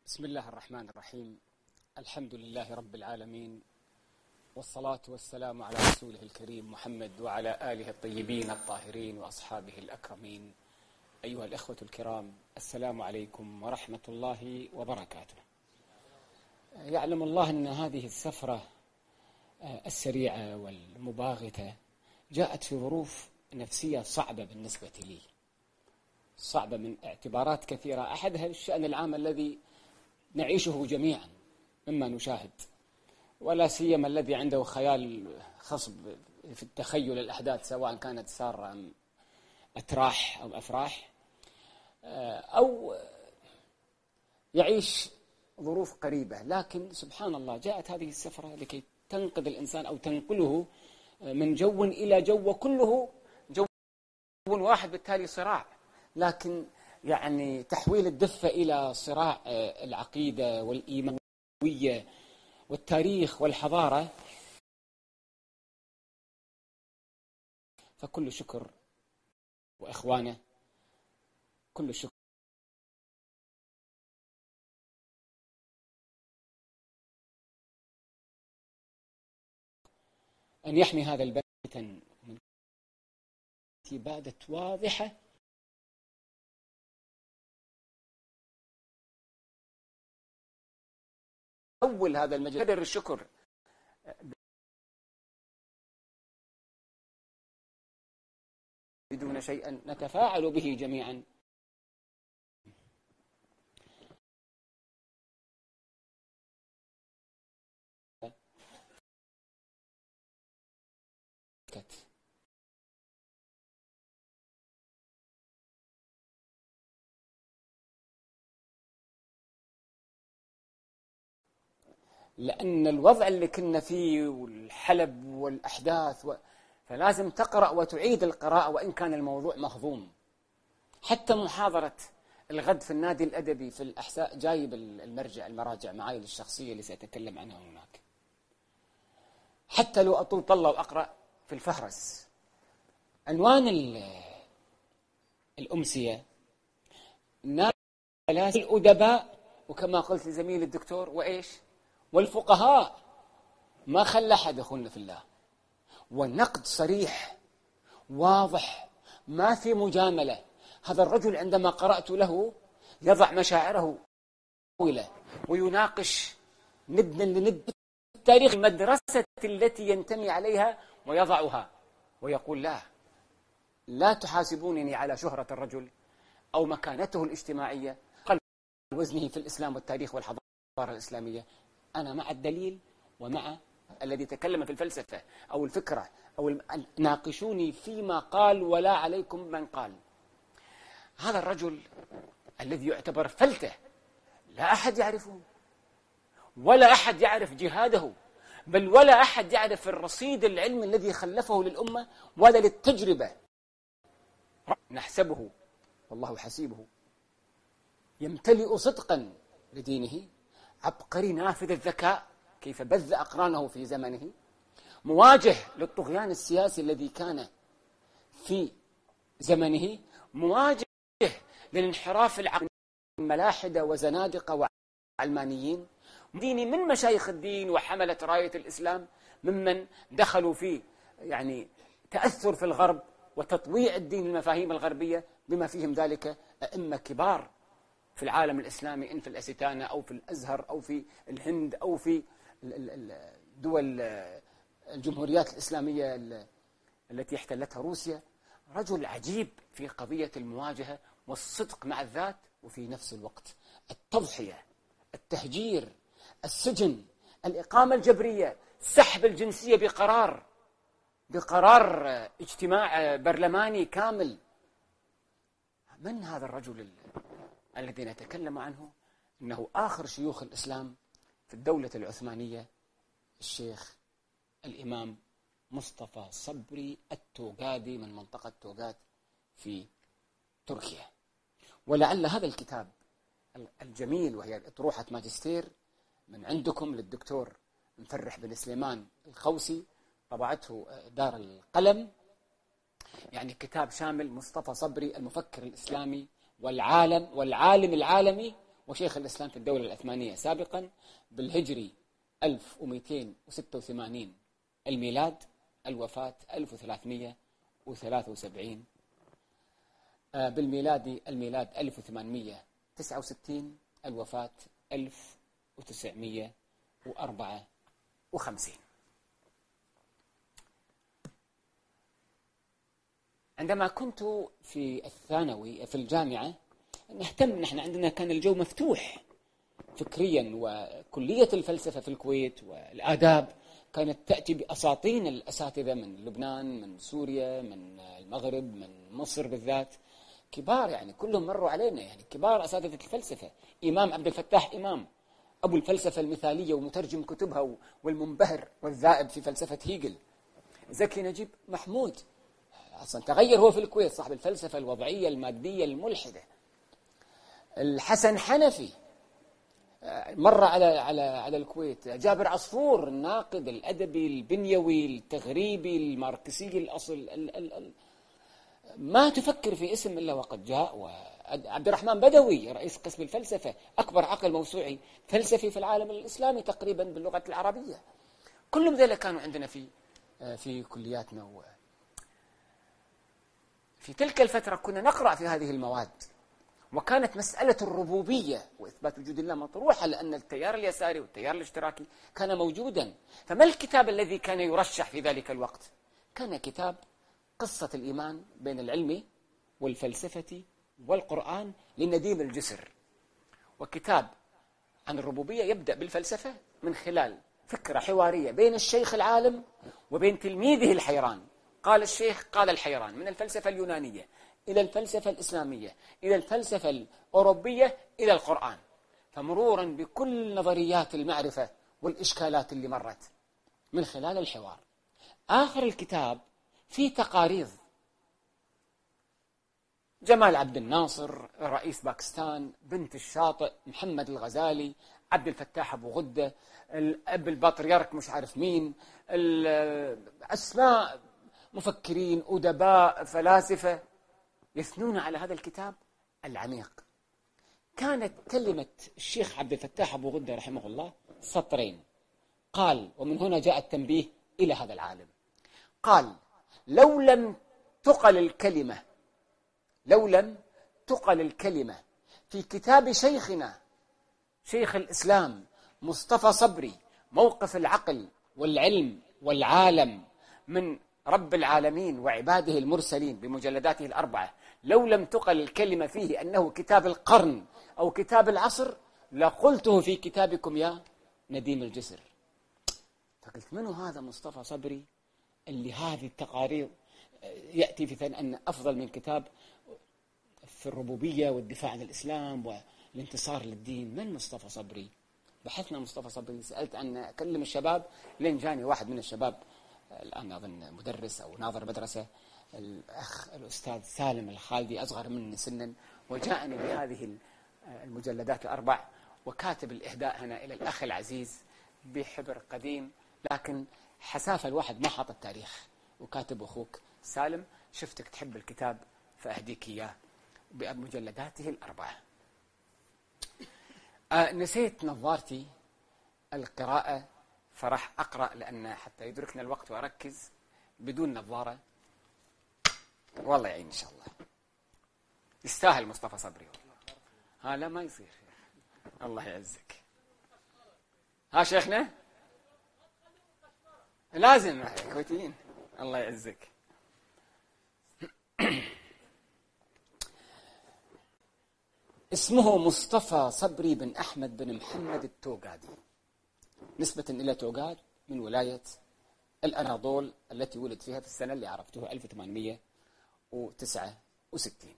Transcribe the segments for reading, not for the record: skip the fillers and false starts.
بسم الله الرحمن الرحيم. الحمد لله رب العالمين، والصلاة والسلام على رسوله الكريم محمد وعلى آله الطيبين الطاهرين وأصحابه الأكرمين. أيها الإخوة الكرام، السلام عليكم ورحمة الله وبركاته. يعلم الله أن هذه السفرة السريعة والمباغتة جاءت في ظروف نفسية صعبة بالنسبة لي، صعبة من اعتبارات كثيرة، أحدها الشأن العام الذي نعيشه جميعا مما نشاهد، ولا سيما الذي عنده خيال خصب في التخيل الأحداث، سواء كانت سارة أم أتراح أو أفراح، أو يعيش ظروف قريبة. لكن سبحان الله جاءت هذه السفرة لكي تنقذ الإنسان أو تنقله من جو إلى جو، وكله جو واحد، بالتالي صراع. لكن يعني تحويل الدفة إلى صراع العقيدة والإيمانية والتاريخ والحضارة، فكل شكر وإخوانه، كل شكر أن يحمي هذا البلد من إبادة واضحة أول هذا المجال. قدر الشكر بدون شيئا نتفاعل به جميعا. لأن الوضع اللي كنا فيه والحلب والأحداث فلازم تقرأ وتعيد القراءة وإن كان الموضوع مهضوم. حتى محاضرة الغد في النادي الأدبي في الأحساء جايب المراجع معاي الشخصية اللي سأتكلم عنها هناك. حتى لو أطول طلة وأقرأ في الفهرس عنوان الأمسية ناس الأدباء، وكما قلت لزميل الدكتور وإيش والفقهاء، ما خلى أحد يخون في الله، والنقد صريح واضح، ما في مجاملة. هذا الرجل عندما قرأت له يضع مشاعره ويناقش ندًا لند تاريخ المدرسة التي ينتمي عليها ويضعها ويقول لا تحاسبونني على شهرة الرجل أو مكانته الاجتماعية قل وزنه في الإسلام والتاريخ والحضارة الإسلامية. أنا مع الدليل ومع الذي تكلم في الفلسفة أو الفكرة أو ناقشوني فيما قال ولا عليكم من قال. هذا الرجل الذي يعتبر فلتة لا أحد يعرفه، ولا أحد يعرف جهاده، بل ولا أحد يعرف الرصيد العلمي الذي خلفه للأمة ولا للتجربة. نحسبه والله حسيبه، يمتلئ صدقا لدينه، عبقري نافذ الذكاء، كيف بذ أقرانه في زمنه، مواجه للطغيان السياسي الذي كان في زمنه، مواجه للانحراف العقلي ملاحدة وزنادقة وعلمانيين، ديني من مشايخ الدين وحملة راية الإسلام، ممن دخلوا في يعني تأثر في الغرب وتطويع الدين المفاهيم الغربية، بما فيهم ذلك أئمة كبار في العالم الإسلامي، إن في الأستانة أو في الأزهر أو في الهند أو في دول الجمهوريات الإسلامية التي احتلتها روسيا. رجل عجيب في قضية المواجهة والصدق مع الذات، وفي نفس الوقت التضحية، التهجير، السجن، الإقامة الجبرية، سحب الجنسية بقرار اجتماع برلماني كامل. من هذا الرجل الذي نتكلم عنه؟ إنه آخر شيوخ الإسلام في الدولة العثمانية، الشيخ الإمام مصطفى صبري التوغادي من منطقة توغاد في تركيا. ولعل هذا الكتاب الجميل، وهي أطروحة ماجستير من عندكم للدكتور مفرح بن سليمان الخوسي، طبعته دار القلم، يعني كتاب شامل. مصطفى صبري المفكر الإسلامي والعالم العالمي وشيخ الإسلام في الدولة العثمانية سابقا بالهجري 1286 الميلاد، الوفاة 1373 بالميلادي، الميلاد 1869، الوفاة 1954. عندما كنت في الثانوي في الجامعة نهتم، نحن عندنا كان الجو مفتوح فكريا، وكلية الفلسفة في الكويت والآداب كانت تأتي بأساطين الأساتذة من لبنان، من سوريا، من المغرب، من مصر بالذات، كبار يعني كلهم مروا علينا، يعني كبار أساتذة الفلسفة. إمام عبد الفتاح إمام أبو الفلسفة المثالية ومترجم كتبها والمنبهر والذائب في فلسفة هيجل. زكي نجيب محمود أصلا تغير هو في الكويت، صاحب الفلسفة الوضعية المادية الملحدة. الحسن حنفي مر على الكويت. جابر عصفور الناقد الأدبي البنيوي التغريبي الماركسي الأصل، ما تفكر في اسم إلا وقد جاء. وعبد الرحمن بدوي رئيس قسم الفلسفة، أكبر عقل موسوعي فلسفي في العالم الإسلامي تقريبا باللغة العربية. كلهم ذلك كانوا عندنا في كلياتنا. في تلك الفترة كنا نقرأ في هذه المواد، وكانت مسألة الربوبية وإثبات وجود الله مطروحة، لأن التيار اليساري والتيار الاشتراكي كان موجودا. فما الكتاب الذي كان يرشح في ذلك الوقت؟ كان كتاب قصة الإيمان بين العلم والفلسفة والقرآن لنديم الجسر، وكتاب عن الربوبية يبدأ بالفلسفة من خلال فكرة حوارية بين الشيخ العالم وبين تلميذه الحيران. قال الشيخ قال الحيران، من الفلسفة اليونانية إلى الفلسفة الإسلامية إلى الفلسفة الأوروبية إلى القرآن، فمرورا بكل نظريات المعرفة والإشكالات اللي مرت من خلال الحوار. آخر الكتاب في تقارير جمال عبد الناصر رئيس باكستان، بنت الشاطئ، محمد الغزالي، عبد الفتاح أبو غدة، الأب البطريرك مش عارف مين، أسماء مفكرين أدباء فلاسفة يثنون على هذا الكتاب العميق. كانت كلمة الشيخ عبد الفتاح أبو غدة رحمه الله سطرين، قال، ومن هنا جاء التنبيه إلى هذا العالم، قال: لو لم تقل الكلمة في كتاب شيخنا شيخ الإسلام مصطفى صبري، موقف العقل والعلم والعالم من رب العالمين وعباده المرسلين بمجلداته الأربعة، لو لم تقل الكلمة فيه أنه كتاب القرن أو كتاب العصر لقلته في كتابكم يا نديم الجسر. فقلت منو هذا مصطفى صبري اللي هذه التقارير يأتي في ثاني أن أفضل من كتاب في الربوبية والدفاع عن الإسلام والانتصار للدين؟ من مصطفى صبري؟ بحثنا مصطفى صبري، سألت عنه، أكلم الشباب، لين جاني واحد من الشباب الآن أظن مدرس أو ناظر مدرسة، الأخ الأستاذ سالم الخالدي، أصغر مني سنا، وجاءني بهذه المجلدات الأربع، وكاتب الإهداء هنا إلى الأخ العزيز بحبر قديم، لكن حسافة الواحد ما حاط التاريخ، وكاتب أخوك سالم، شفتك تحب الكتاب فأهديك إياه بمجلداته الأربعة. نسيت نظارتي القراءة، فراح أقرأ لأن حتى يدركنا الوقت وأركز بدون نظارة. والله يعين إن شاء الله، يستاهل مصطفى صبري والله. لا ما يصير، الله يعزك. شيخنا لازم كويتيين، الله يعزك. اسمه مصطفى صبري بن أحمد بن محمد التوغادي، نسبة إلى توغاد من ولاية الأناضول التي ولد فيها في السنة اللي عرفته 1869.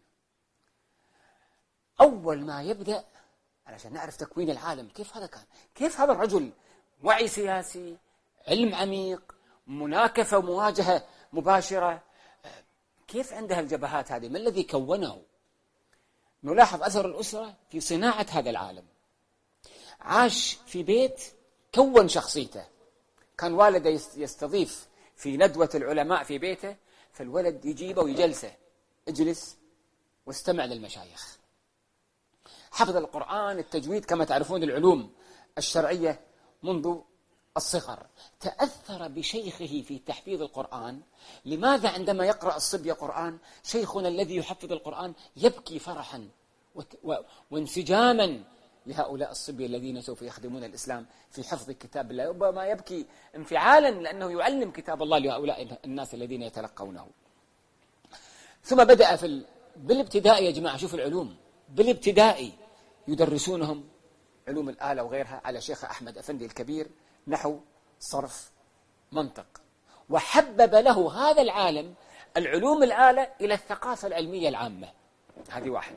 أول ما يبدأ علشان نعرف تكوين العالم، كيف هذا كان، كيف هذا الرجل وعي سياسي، علم عميق، مناكفة ومواجهة مباشرة، كيف عنده الجبهات هذه؟ ما الذي كونه؟ نلاحظ أثر الأسرة في صناعة هذا العالم. عاش في بيت كون شخصيته، كان والده يستضيف في ندوة العلماء في بيته، فالولد يجيبه ويجلسه، اجلس واستمع للمشايخ. حفظ القرآن، التجويد، كما تعرفون العلوم الشرعية منذ الصغر. تأثر بشيخه في تحفيظ القرآن. لماذا عندما يقرأ الصبي قرآن شيخنا الذي يحفظ القرآن يبكي فرحا وانسجاما لهؤلاء الصبية الذين سوف يخدمون الإسلام في حفظ كتاب الله؟ ربما يبكي انفعالا لأنه يعلم كتاب الله لهؤلاء الناس الذين يتلقونه. ثم بدأ بالابتدائي يا جماعة، شوفوا العلوم بالابتدائي يدرسونهم علوم الآلة وغيرها على شيخ أحمد أفندي الكبير، نحو، صرف، منطق. وحبب له هذا العالم العلوم الآلة إلى الثقافة العلمية العامة. هذه واحد.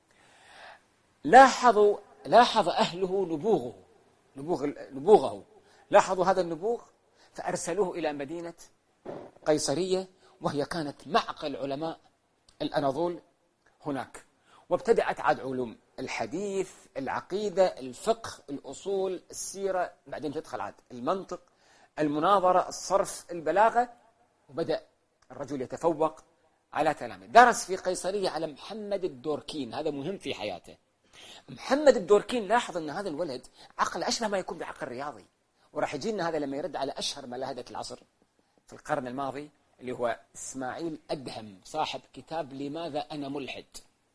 لاحظ أهله نبوغه، لاحظوا هذا النبوغ فأرسلوه إلى مدينة قيصرية، وهي كانت معقل علماء الأناضول هناك. وابتدأت عاد علوم الحديث، العقيدة، الفقه، الأصول، السيرة، بعدين تدخل عاد المنطق، المناظرة، الصرف، البلاغة. وبدأ الرجل يتفوق على تلاميذ. درس في قيصرية على محمد الدوركين، هذا مهم في حياته. محمد الدوركين لاحظ أن هذا الولد عقل أشبه ما يكون بعقل رياضي، وراح يجينا هذا لما يرد على أشهر ملاهدة العصر في القرن الماضي اللي هو إسماعيل أدهم صاحب كتاب لماذا أنا ملحد.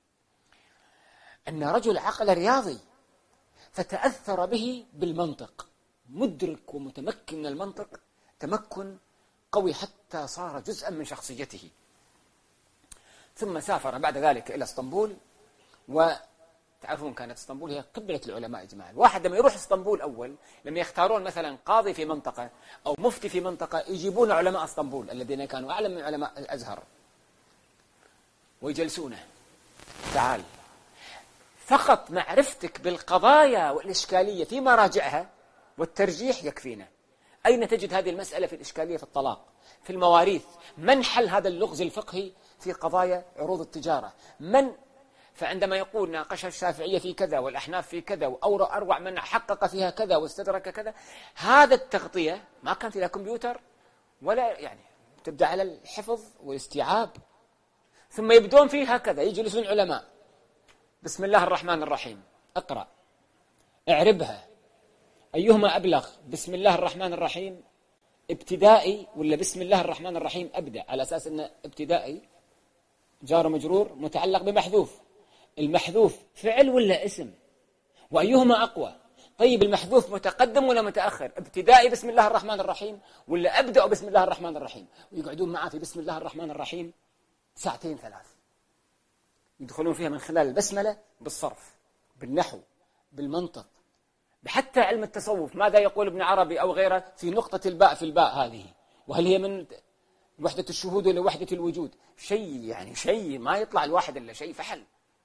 أن رجل عقل رياضي فتأثر به بالمنطق، مدرك ومتمكن من المنطق تمكن قوي حتى صار جزءا من شخصيته. ثم سافر بعد ذلك إلى اسطنبول، وتعرفون كانت اسطنبول هي قبلة العلماء إجماعا. الواحد لما يروح اسطنبول أول، لما يختارون مثلا قاضي في منطقة أو مفتي في منطقة، يجيبون علماء اسطنبول الذين كانوا أعلم من علماء الأزهر ويجلسونه. تعال، فقط معرفتك بالقضايا والإشكالية في مراجعها والترجيح يكفينا. أين تجد هذه المسألة في الإشكالية؟ في الطلاق، في المواريث. من حل هذا اللغز الفقهي في قضايا عروض التجارة؟ فعندما يقول ناقش الشافعية في كذا والأحناف في كذا، وأروع من حقق فيها كذا واستدرك كذا، هذا التغطية ما كان فيها كمبيوتر ولا يعني، تبدأ على الحفظ والاستيعاب. ثم يبدون فيه هكذا، يجلسون علماء، بسم الله الرحمن الرحيم، اقرأ، اعربها، أيهما أبلغ، بسم الله الرحمن الرحيم ابتدائي ولا بسم الله الرحمن الرحيم أبدأ، على أساس أن ابتدائي جار مجرور متعلق بمحذوف، المحذوف فعل ولا اسم، وأيهما أقوى. طيب المحذوف متقدم ولا متأخر؟ ابتدائي بسم الله الرحمن الرحيم ولا أبدأ بسم الله الرحمن الرحيم؟ ويقعدون معه في بسم الله الرحمن الرحيم ساعتين ثلاث، يدخلون فيها من خلال البسملة بالصرف، بالنحو، بالمنطق، حتى علم التصوف. ماذا يقول ابن عربي أو غيره في نقطة الباء في الباء هذه؟ وهل هي من وحدة الشهود ولا وحدة الوجود؟ شيء ما يطلع الواحد إلا شيء فحل.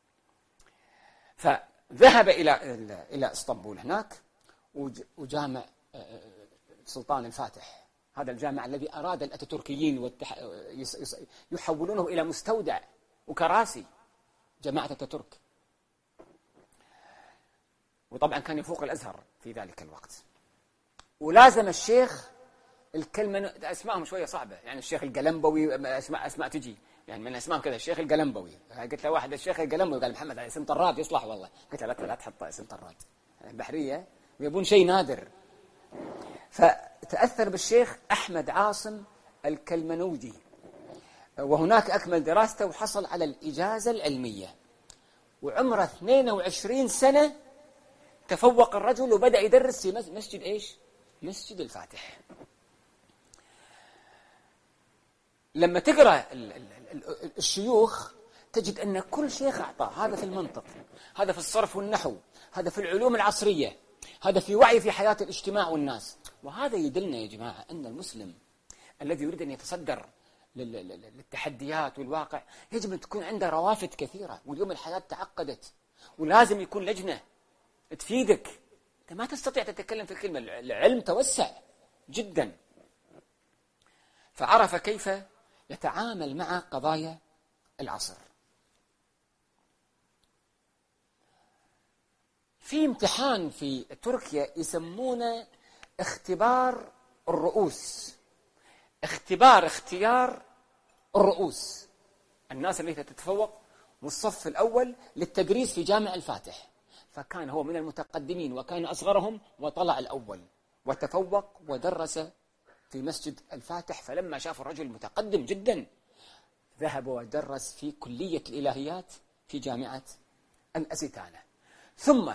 فذهب إلى اسطنبول هناك، وجامع سلطان الفاتح، هذا الجامع الذي أراد الأتاتوركيين يحولونه إلى مستودع وكراسي، جماعة أتاتورك. وطبعا كان يفوق الأزهر في ذلك الوقت. ولازم الشيخ الكلمة، أسمائهم شوية صعبة، يعني الشيخ القلنبوي، أسماء تجي يعني من أسمائهم كذا، الشيخ القلنبوي. قلت له واحد الشيخ القلنبوي، قال محمد على اسم طراد يصلح والله. قلت له لا تحط اسم طراد، بحرية ويبون شيء نادر. فتأثر بالشيخ أحمد عاصم الكلمنوجي، وهناك أكمل دراسته وحصل على الإجازة العلمية، وعمره 22 سنة تفوق الرجل، وبدأ يدرس في مسجد إيش؟ مسجد الفاتح. لما تقرأ الشيوخ تجد أن كل شيخ أعطاه، هذا في المنطق، هذا في الصرف والنحو، هذا في العلوم العصرية، هذا في وعي في حياة الاجتماع والناس. وهذا يدلنا يا جماعة أن المسلم الذي يريد أن يتصدر للتحديات والواقع يجب أن تكون عنده روافد كثيرة. واليوم الحياة تعقدت، ولازم يكون لجنة تفيدك. أنت ما تستطيع تتكلم في الكلمة، العلم توسع جدا. فعرف كيف يتعامل مع قضايا العصر. في امتحان في تركيا يسمونه اختبار الرؤوس، اختيار الرؤوس، الناس اللي تتفوق والصف الأول للتدريس في جامع الفاتح. فكان هو من المتقدمين وكان أصغرهم، وطلع الأول وتفوق ودرس في مسجد الفاتح. فلما شاف الرجل متقدم جدا ذهب ودرس في كلية الإلهيات في جامعة الأستانة. ثم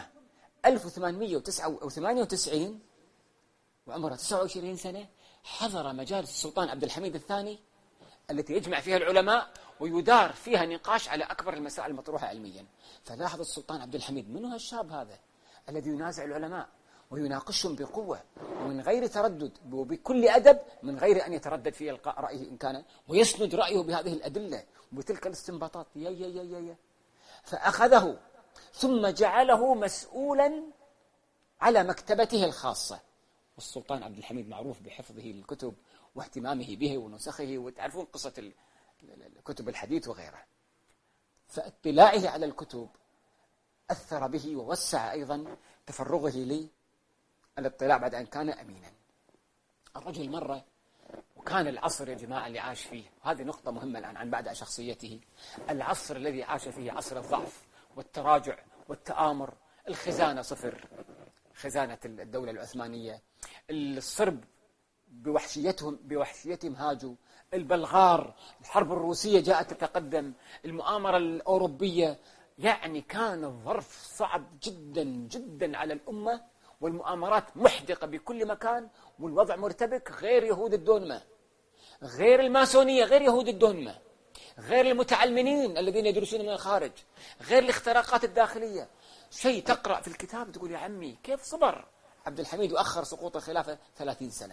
1898 وعمره 29 سنة حضر مجالس السلطان عبد الحميد الثاني التي يجمع فيها العلماء ويدار فيها نقاش على أكبر المسائل المطروحة علميا. فلاحظ السلطان عبد الحميد من هو الشاب هذا الذي ينازع العلماء ويناقشهم بقوة ومن غير تردد وبكل أدب، من غير أن يتردد في إلقاء رأيه إن كان، ويسند رأيه بهذه الأدلة وبتلك الاستنباطات. يا فأخذه ثم جعله مسؤولا على مكتبته الخاصة. والسلطان عبد الحميد معروف بحفظه الكتب واهتمامه به ونسخه، وتعرفون قصة الكتب الحديث وغيرها. فاطلاعه على الكتب أثر به ووسع أيضا تفرغه للاطلاع بعد أن كان أمينا. الرجل مرة، وكان العصر يا جماعة اللي عاش فيه، وهذه نقطة مهمة الآن عن بعد شخصيته، العصر الذي عاش فيه عصر الضعف والتراجع والتآمر، الخزانة صفر، خزانة الدولة العثمانية، الصرب بوحشيتهم هاجوا، البلغار، الحرب الروسية جاءت تتقدم، المؤامرة الأوروبية. يعني كان الظرف صعب جدا جدا على الأمة، والمؤامرات محدقة بكل مكان، والوضع مرتبك، غير يهود الدونمة، غير الماسونية، غير يهود الدونمة، غير المتعلمين الذين يدرسون من الخارج، غير الاختراقات الداخلية. شيء تقرأ في الكتاب تقول يا عمي كيف صبر عبد الحميد وأخر سقوط الخلافة 30 سنة.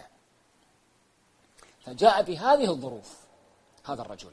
فجاء بهذه الظروف هذا الرجل،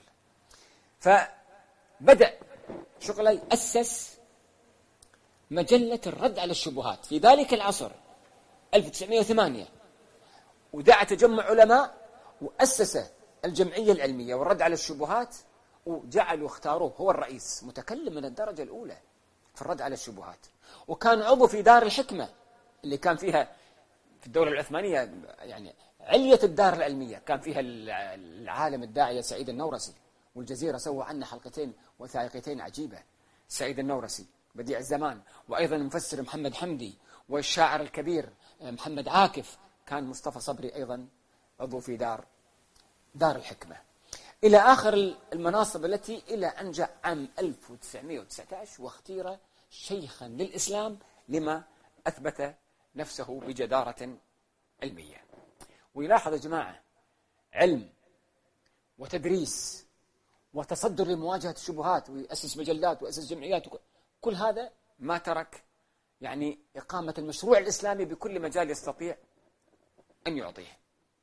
فبدأ شغله، أسس مجلة الرد على الشبهات في ذلك العصر 1908، ودعا تجمع علماء وأسس الجمعية العلمية والرد على الشبهات، وجعلوا اختاروه هو الرئيس، متكلم من الدرجة الأولى في الرد على الشبهات. وكان عضو في دار الحكمة اللي كان فيها في الدولة العثمانية يعني علية الدار العلمية، كان فيها العالم الداعية سعيد النورسي، والجزيرة سووا عنه حلقتين وثائقيتين عجيبة. سعيد النورسي بديع الزمان، وأيضا المفسر محمد حمدي، والشاعر الكبير محمد عاكف، كان مصطفى صبري أيضا عضو في دار الحكمة، إلى آخر المناصب التي إلى أن جاء عام 1919 واختير شيخا للإسلام لما أثبت نفسه بجدارة علمية. ويلاحظ يا جماعة علم وتدريس وتصدر لمواجهة الشبهات، ويأسس مجلات ويأسس جمعيات، كل هذا ما ترك يعني إقامة المشروع الإسلامي بكل مجال يستطيع أن يعطيه.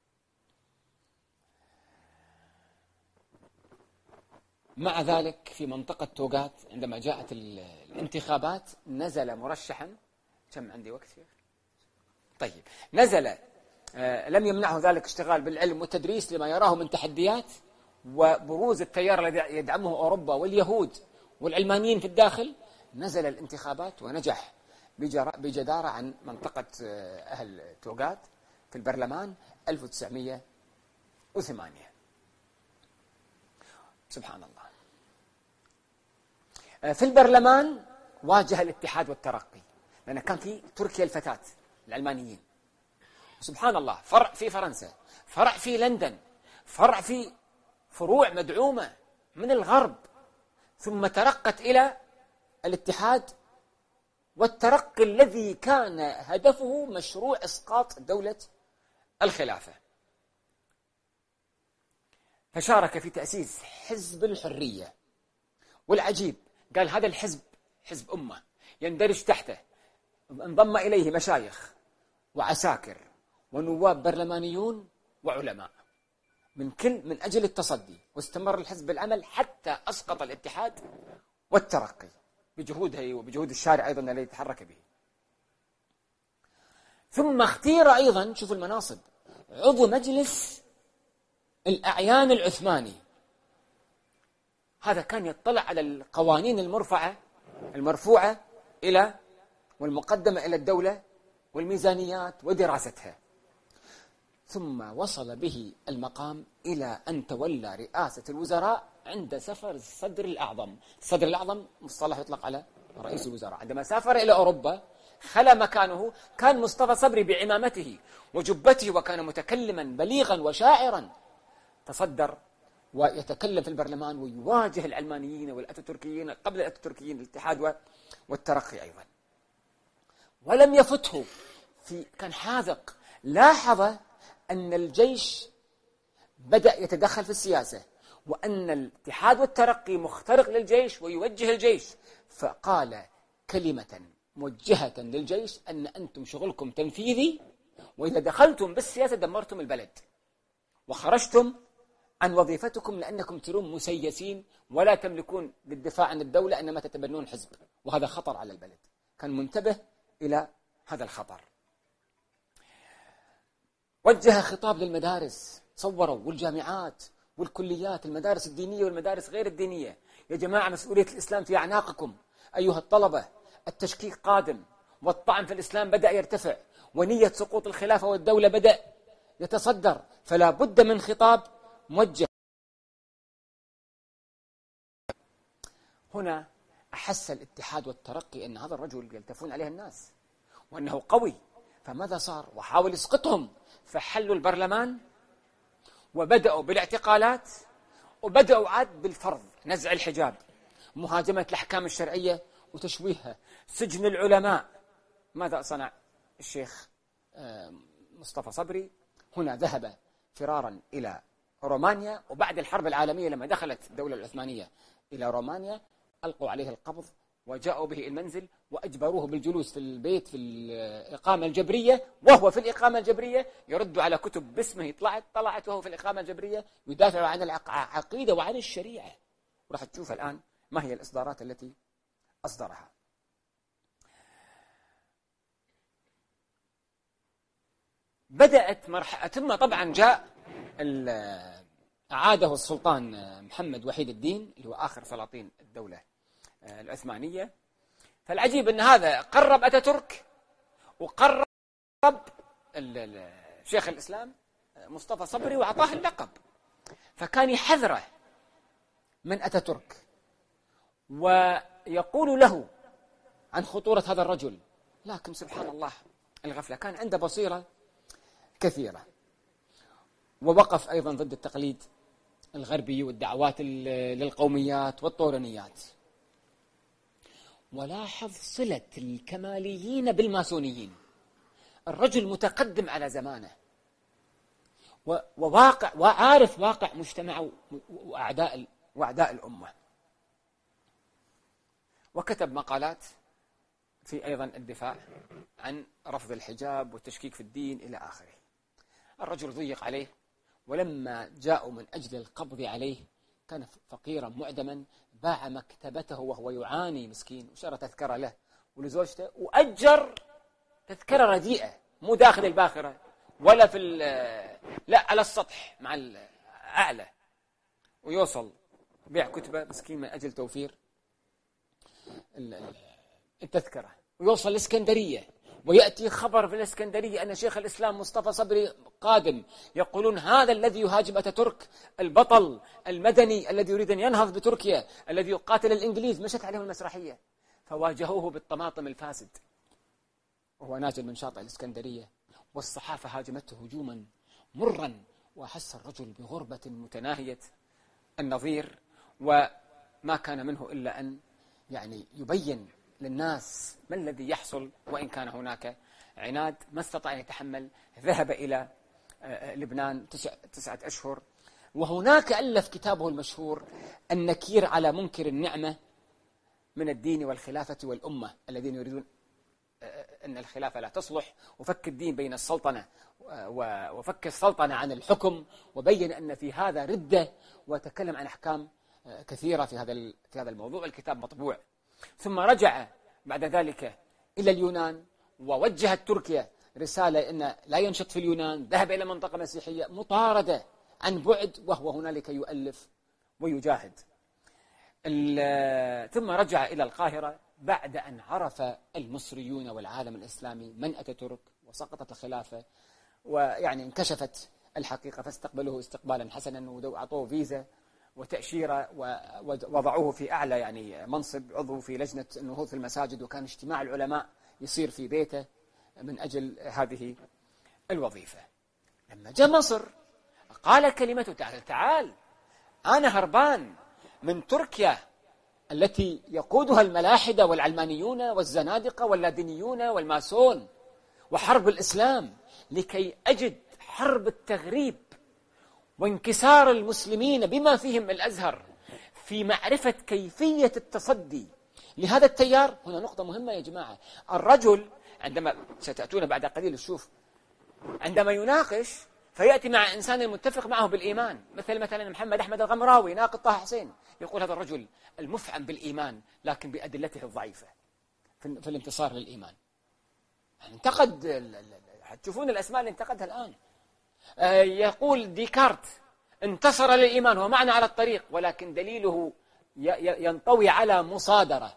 مع ذلك في منطقة توغات عندما جاءت الانتخابات نزل مرشحا. كم عندي وقت فيه؟ طيب، نزل لم يمنعه ذلك اشتغال بالعلم والتدريس لما يراه من تحديات وبروز التيار الذي يدعمه أوروبا واليهود والعلمانيين في الداخل. نزل الانتخابات ونجح بجدارة عن منطقة أهل توغات في البرلمان 1908. سبحان الله. في البرلمان واجه الاتحاد والترقي، لأن كان في تركيا الفتاة العلمانيين، سبحان الله، فرع في فرنسا، فرع في لندن، فرع في فروع مدعومة من الغرب، ثم ترقت إلى الاتحاد والترقي الذي كان هدفه مشروع إسقاط دولة الخلافة. فشارك في تأسيس حزب الحرية، والعجيب قال هذا الحزب حزب أمة يندرج تحته، انضم إليه مشايخ وعساكر ونواب برلمانيون وعلماء من أجل التصدي، واستمر الحزب بالعمل حتى أسقط الاتحاد والترقي بجهوده وبجهود الشارع أيضا الذي تحرك به. ثم اختير أيضا، شوفوا المناصب، عضو مجلس الأعيان العثماني. هذا كان يطلع على القوانين المرفوعة إلى والمقدمة إلى الدولة والميزانيات ودراستها. ثم وصل به المقام إلى أن تولى رئاسة الوزراء عند سفر الصدر الأعظم. الصدر الأعظم مصطلح يطلق على رئيس الوزراء عندما سافر إلى أوروبا خلى مكانه كان مصطفى صبري بعمامته وجبته، وكان متكلما بليغا وشاعرا، تصدر ويتكلم في البرلمان ويواجه العلمانيين والأتاتوركيين قبل الأتاتوركيين الاتحاد والترقي أيضا. ولم يفته كان حاذق، لاحظ أن الجيش بدأ يتدخل في السياسة، وأن الاتحاد والترقي مخترق للجيش ويوجه الجيش، فقال كلمة موجهة للجيش أن أنتم شغلكم تنفيذي، وإذا دخلتم بالسياسة دمرتم البلد وخرجتم عن وظيفتكم لأنكم ترون مسيسين ولا تملكون للدفاع عن الدولة، إنما تتبنون حزب، وهذا خطر على البلد. كان منتبه إلى هذا الخطر. وجه خطاب للمدارس، صوروا، والجامعات والكليات، المدارس الدينية والمدارس غير الدينية: يا جماعة مسؤولية الإسلام في أعناقكم أيها الطلبة، التشكيك قادم، والطعن في الإسلام بدأ يرتفع، ونية سقوط الخلافة والدولة بدأ يتصدر، فلا بد من خطاب موجه. هنا أحس الاتحاد والترقي أن هذا الرجل يلتفون عليه الناس وأنه قوي، فماذا صار؟ وحاول يسقطهم، فحلوا البرلمان وبدأوا بالاعتقالات، وبدأوا عاد بالفرض: نزع الحجاب، مهاجمة الأحكام الشرعية وتشويهها، سجن العلماء. ماذا صنع الشيخ مصطفى صبري؟ هنا ذهب فرارا إلى رومانيا، وبعد الحرب العالمية لما دخلت الدولة العثمانية إلى رومانيا ألقوا عليه القبض وجاءوا به المنزل وأجبروه بالجلوس في البيت في الإقامة الجبرية، وهو في الإقامة الجبرية يرد على كتب باسمه طلعت وهو في الإقامة الجبرية يدافع عن العقيدة وعن الشريعة. وراح تشوف الآن ما هي الإصدارات التي أصدرها. بدأت مرحلة، ثم طبعا جاء أعاده السلطان محمد وحيد الدين اللي هو آخر سلاطين الدولة العثمانية. فالعجيب أن هذا قرب أتاتورك وقرب شيخ الإسلام مصطفى صبري وأعطاه اللقب، فكان يحذره من أتاتورك ويقول له عن خطورة هذا الرجل. لكن سبحان الله الغفلة، كان عنده بصيرة كثيرة، ووقف أيضا ضد التقليد الغربي والدعوات للقوميات والطورانيات. ولاحظ صلة الكماليين بالماسونيين، الرجل متقدم على زمانه وواقع وعارف واقع مجتمعه وأعداء الأمة، وكتب مقالات في أيضا الدفاع عن رفض الحجاب والتشكيك في الدين إلى آخره. الرجل ضيق عليه، ولما جاءوا من أجل القبض عليه كان فقيرا معدما، باع مكتبته وهو يعاني مسكين، وشرى تذكرة له ولزوجته، وأجر تذكرة رديئة مو داخل الباخرة ولا في لا على السطح مع الأعلى، ويوصل بيع كتبة مسكين من أجل توفير التذكرة، ويوصل الإسكندرية، ويأتي خبر في الإسكندرية أن شيخ الإسلام مصطفى صبري قادم، يقولون هذا الذي يهاجم أتاتورك، البطل المدني الذي يريد أن ينهض بتركيا، الذي يقاتل الإنجليز. مشت عليهم المسرحية فواجهوه بالطماطم الفاسد وهو نازل من شاطئ الإسكندرية، والصحافة هاجمته هجوما مرا، وأحس الرجل بغربة متناهية النظير، وما كان منه إلا أن يعني يبين للناس ما الذي يحصل، وإن كان هناك عناد ما استطاع أن يتحمل. ذهب إلى لبنان 9 أشهر، وهناك ألف كتابه المشهور النكير على منكر النعمة من الدين والخلافة والأمة الذين يريدون أن الخلافة لا تصلح، وفك الدين بين السلطنة وفك السلطنة عن الحكم، وبين أن في هذا ردة، وتكلم عن أحكام كثيرة في هذا الموضوع. الكتاب مطبوع. ثم رجع بعد ذلك إلى اليونان، ووجهت تركيا رسالة أن لا ينشط في اليونان، ذهب إلى منطقة مسيحية، مطاردة عن بعد، وهو هنالك يؤلف ويجاهد. ثم رجع إلى القاهرة بعد أن عرف المصريون والعالم الإسلامي من أتاتورك، وسقطت الخلافة، ويعني انكشفت الحقيقة، فاستقبلوه استقبالا حسنا وأعطوه فيزا وتأشيرة ووضعوه في أعلى يعني منصب، عضو في لجنة النهوض في المساجد، وكان اجتماع العلماء يصير في بيته من أجل هذه الوظيفة. لما جاء مصر قال كلمته: تعال أنا هربان من تركيا التي يقودها الملاحدة والعلمانيون والزنادقة واللادينيون والماسون وحرب الإسلام، لكي أجد حرب التغريب وانكسار المسلمين بما فيهم الأزهر في معرفة كيفية التصدي لهذا التيار. هنا نقطة مهمة يا جماعة. الرجل عندما ستأتون بعد قليل الشوف، عندما يناقش فيأتي مع إنسان متفق معه بالإيمان، مثلا محمد أحمد الغمراوي ناقد طه حسين، يقول هذا الرجل المفعم بالإيمان لكن بأدلته الضعيفة في الانتصار للإيمان. انتقد، تشوفون الأسماء اللي انتقدها الآن. يقول ديكارت انتصر للإيمان، هو معنا على الطريق ولكن دليله ينطوي على مصادرة.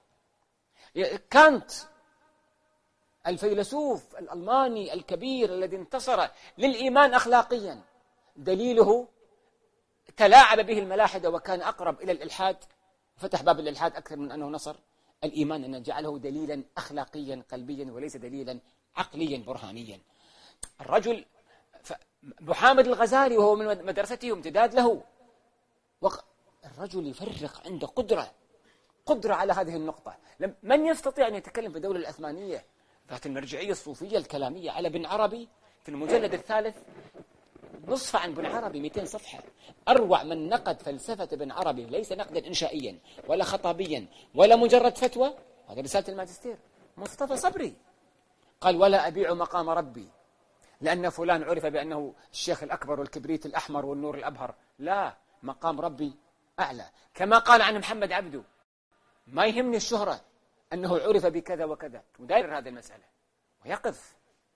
كانت الفيلسوف الألماني الكبير الذي انتصر للإيمان أخلاقيا، دليله تلاعب به الملاحدة وكان أقرب إلى الإلحاد، فتح باب الإلحاد أكثر من أنه نصر الإيمان، أنه جعله دليلا أخلاقيا قلبيا وليس دليلا عقليا برهانيا. الرجل أبو حامد الغزالي وهو من مدرسته امتداد له، الرجل يفرق عنده قدرة على هذه النقطة. من يستطيع أن يتكلم في الدولة العثمانية ذات المرجعية الصوفية الكلامية على ابن عربي في المجلد الثالث نصف عن ابن عربي 200 صفحة، أروع من نقد فلسفة ابن عربي، ليس نقدا إنشائيا ولا خطابيا ولا مجرد فتوى. هذا رسالة الماجستير مصطفى صبري، قال: ولا أبيع مقام ربي لأن فلان عرف بأنه الشيخ الأكبر والكبريت الأحمر والنور الأبهر، لا، مقام ربي أعلى. كما قال عن محمد عبده: ما يهمني الشهرة، أنه عرف بكذا وكذا، وداير هذه المسألة ويقف.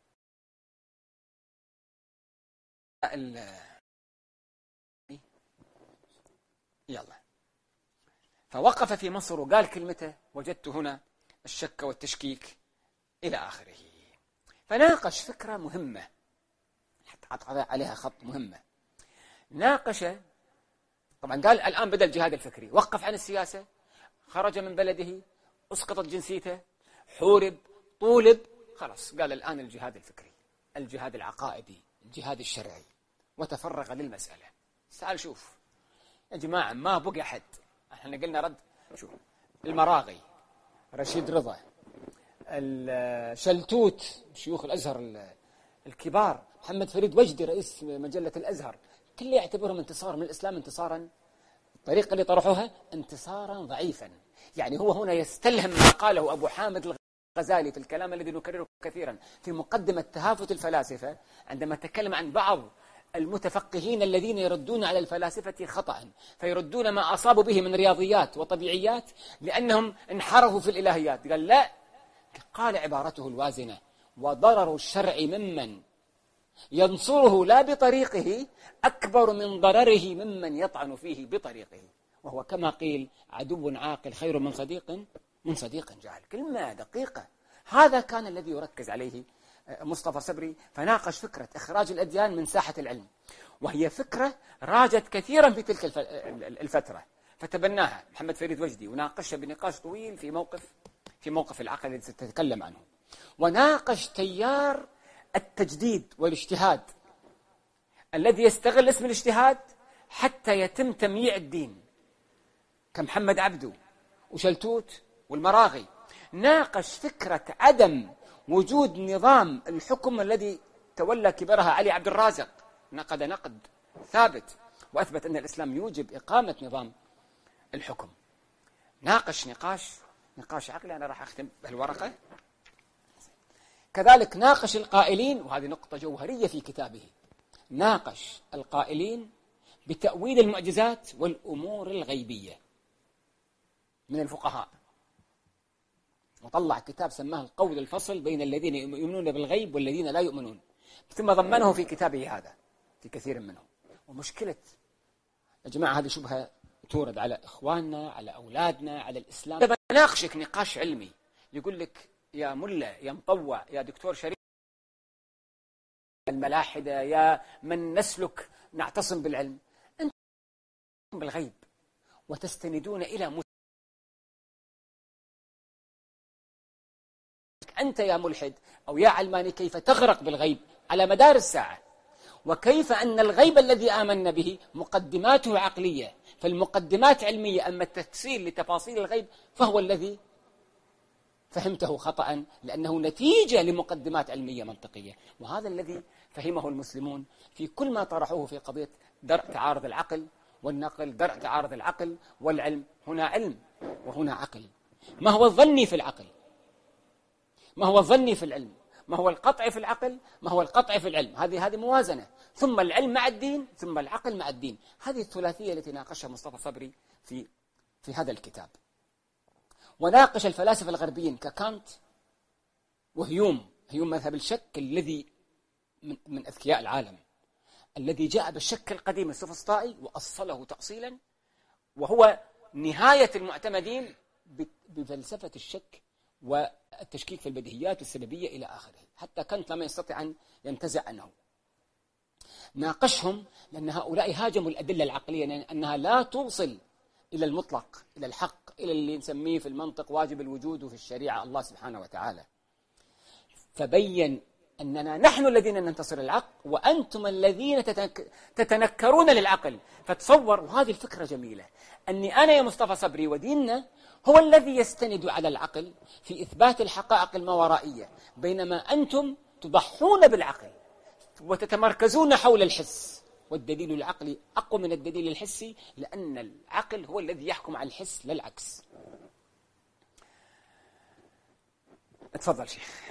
يلا، فوقف في مصر وقال كلمته: وجدت هنا الشك والتشكيك إلى آخره. فناقش فكرة مهمة، حط عليها خط مهمة. ناقش، طبعا قال الآن بدأ الجهاد الفكري، وقف عن السياسة، خرج من بلده، أسقطت جنسيته، حورب، طولب، خلاص قال الآن الجهاد الفكري، الجهاد العقائدي، الجهاد الشرعي، وتفرغ للمسألة. تعال شوف يا جماعة، ما بقى حد. احنا قلنا رد، شوف المراغي، رشيد رضا، الشلتوت، شيوخ الأزهر الكبار، محمد فريد وجدي رئيس مجلة الأزهر، كل يعتبرهم انتصار من الإسلام، انتصارا الطريقة اللي طرحوها انتصارا ضعيفا. يعني هو هنا يستلهم ما قاله أبو حامد الغزالي في الكلام الذي نكرره كثيرا في مقدمة تهافت الفلاسفة، عندما تكلم عن بعض المتفقهين الذين يردون على الفلاسفة خطأ، فيردون ما أصابوا به من رياضيات وطبيعيات لأنهم انحرفوا في الإلهيات. قال لا، قال عبارته الوازنة: وضرر الشرع ممن ينصره لا بطريقه أكبر من ضرره ممن يطعن فيه بطريقه، وهو كما قيل: عدو عاقل خير من صديق جاهل. كلمة دقيقة. هذا كان الذي يركز عليه مصطفى صبري، فناقش فكرة إخراج الأديان من ساحة العلم، وهي فكرة راجت كثيرا في تلك الفترة، فتبناها محمد فريد وجدي وناقشها بنقاش طويل في موقف العقل الذي ستتكلم عنه. وناقش تيار التجديد والاجتهاد الذي يستغل اسم الاجتهاد حتى يتم تمييع الدين، كمحمد عبده وشلتوت والمراغي. ناقش فكرة عدم وجود نظام الحكم الذي تولى كبرها علي عبد الرازق، نقد نقد ثابت وأثبت أن الإسلام يوجب إقامة نظام الحكم. ناقش نقاش عقلي. أنا راح أختم بهالورقة. كذلك ناقش القائلين، وهذه نقطة جوهرية في كتابه، ناقش القائلين بتأويل المعجزات والأمور الغيبية من الفقهاء، وطلع كتاب سماه القول الفصل بين الذين يؤمنون بالغيب والذين لا يؤمنون، ثم ضمنه في كتابه هذا في كثير منهم. ومشكلة يا جماعة هذه شبهة تورد على إخواننا، على أولادنا، على الإسلام. بناقشك نقاش علمي، يقول لك يا ملا، يا مطوع، يا دكتور شريف، الملاحدة، يا من نسلك نعتصم بالعلم، بالغيب وتستندون إلى أنت يا ملحد أو يا علماني كيف تغرق بالغيب على مدار الساعة، وكيف أن الغيب الذي آمنا به مقدماته عقلية، فالمقدمات علمية، أما التفسير لتفاصيل الغيب فهو الذي فهمته خطأ، لأنه نتيجة لمقدمات علمية منطقية. وهذا الذي فهمه المسلمون في كل ما طرحوه في قضية درء تعارض العقل والنقل، درء تعارض العقل والعلم. هنا علم وهنا عقل. ما هو الظني في العقل؟ ما هو الظني في العلم؟ ما هو القطع في العقل؟ ما هو القطع في العلم؟ هذه موازنة، ثم العلم مع الدين، ثم العقل مع الدين. هذه الثلاثية التي ناقشها مصطفى صبري في هذا الكتاب. وناقش الفلاسفة الغربيين ككانت وهيوم مذهب الشك الذي من أذكياء العالم، الذي جاء بالشك القديم السوفسطائي وأصله تأصيلا، وهو نهاية المعتمدين بفلسفة الشك والتشكيك في البديهيات والسببية إلى آخره، حتى كانت لم يستطع أن ينتزع عنه. ناقشهم لأن هؤلاء هاجموا الأدلة العقلية، أنها لا توصل إلى المطلق، إلى الحق، إلى اللي نسميه في المنطق واجب الوجود وفي الشريعة الله سبحانه وتعالى. فبين أننا نحن الذين ننتصر العقل وأنتم الذين تتنكرون للعقل. فتصور، وهذه الفكرة جميلة، أني أنا يا مصطفى صبري وديننا هو الذي يستند على العقل في إثبات الحقائق الماورائية، بينما أنتم تضحون بالعقل وتتمركزون حول الحس، والدليل العقلي أقوى من الدليل الحسي، لأن العقل هو الذي يحكم على الحس لا العكس. اتفضل شيخ.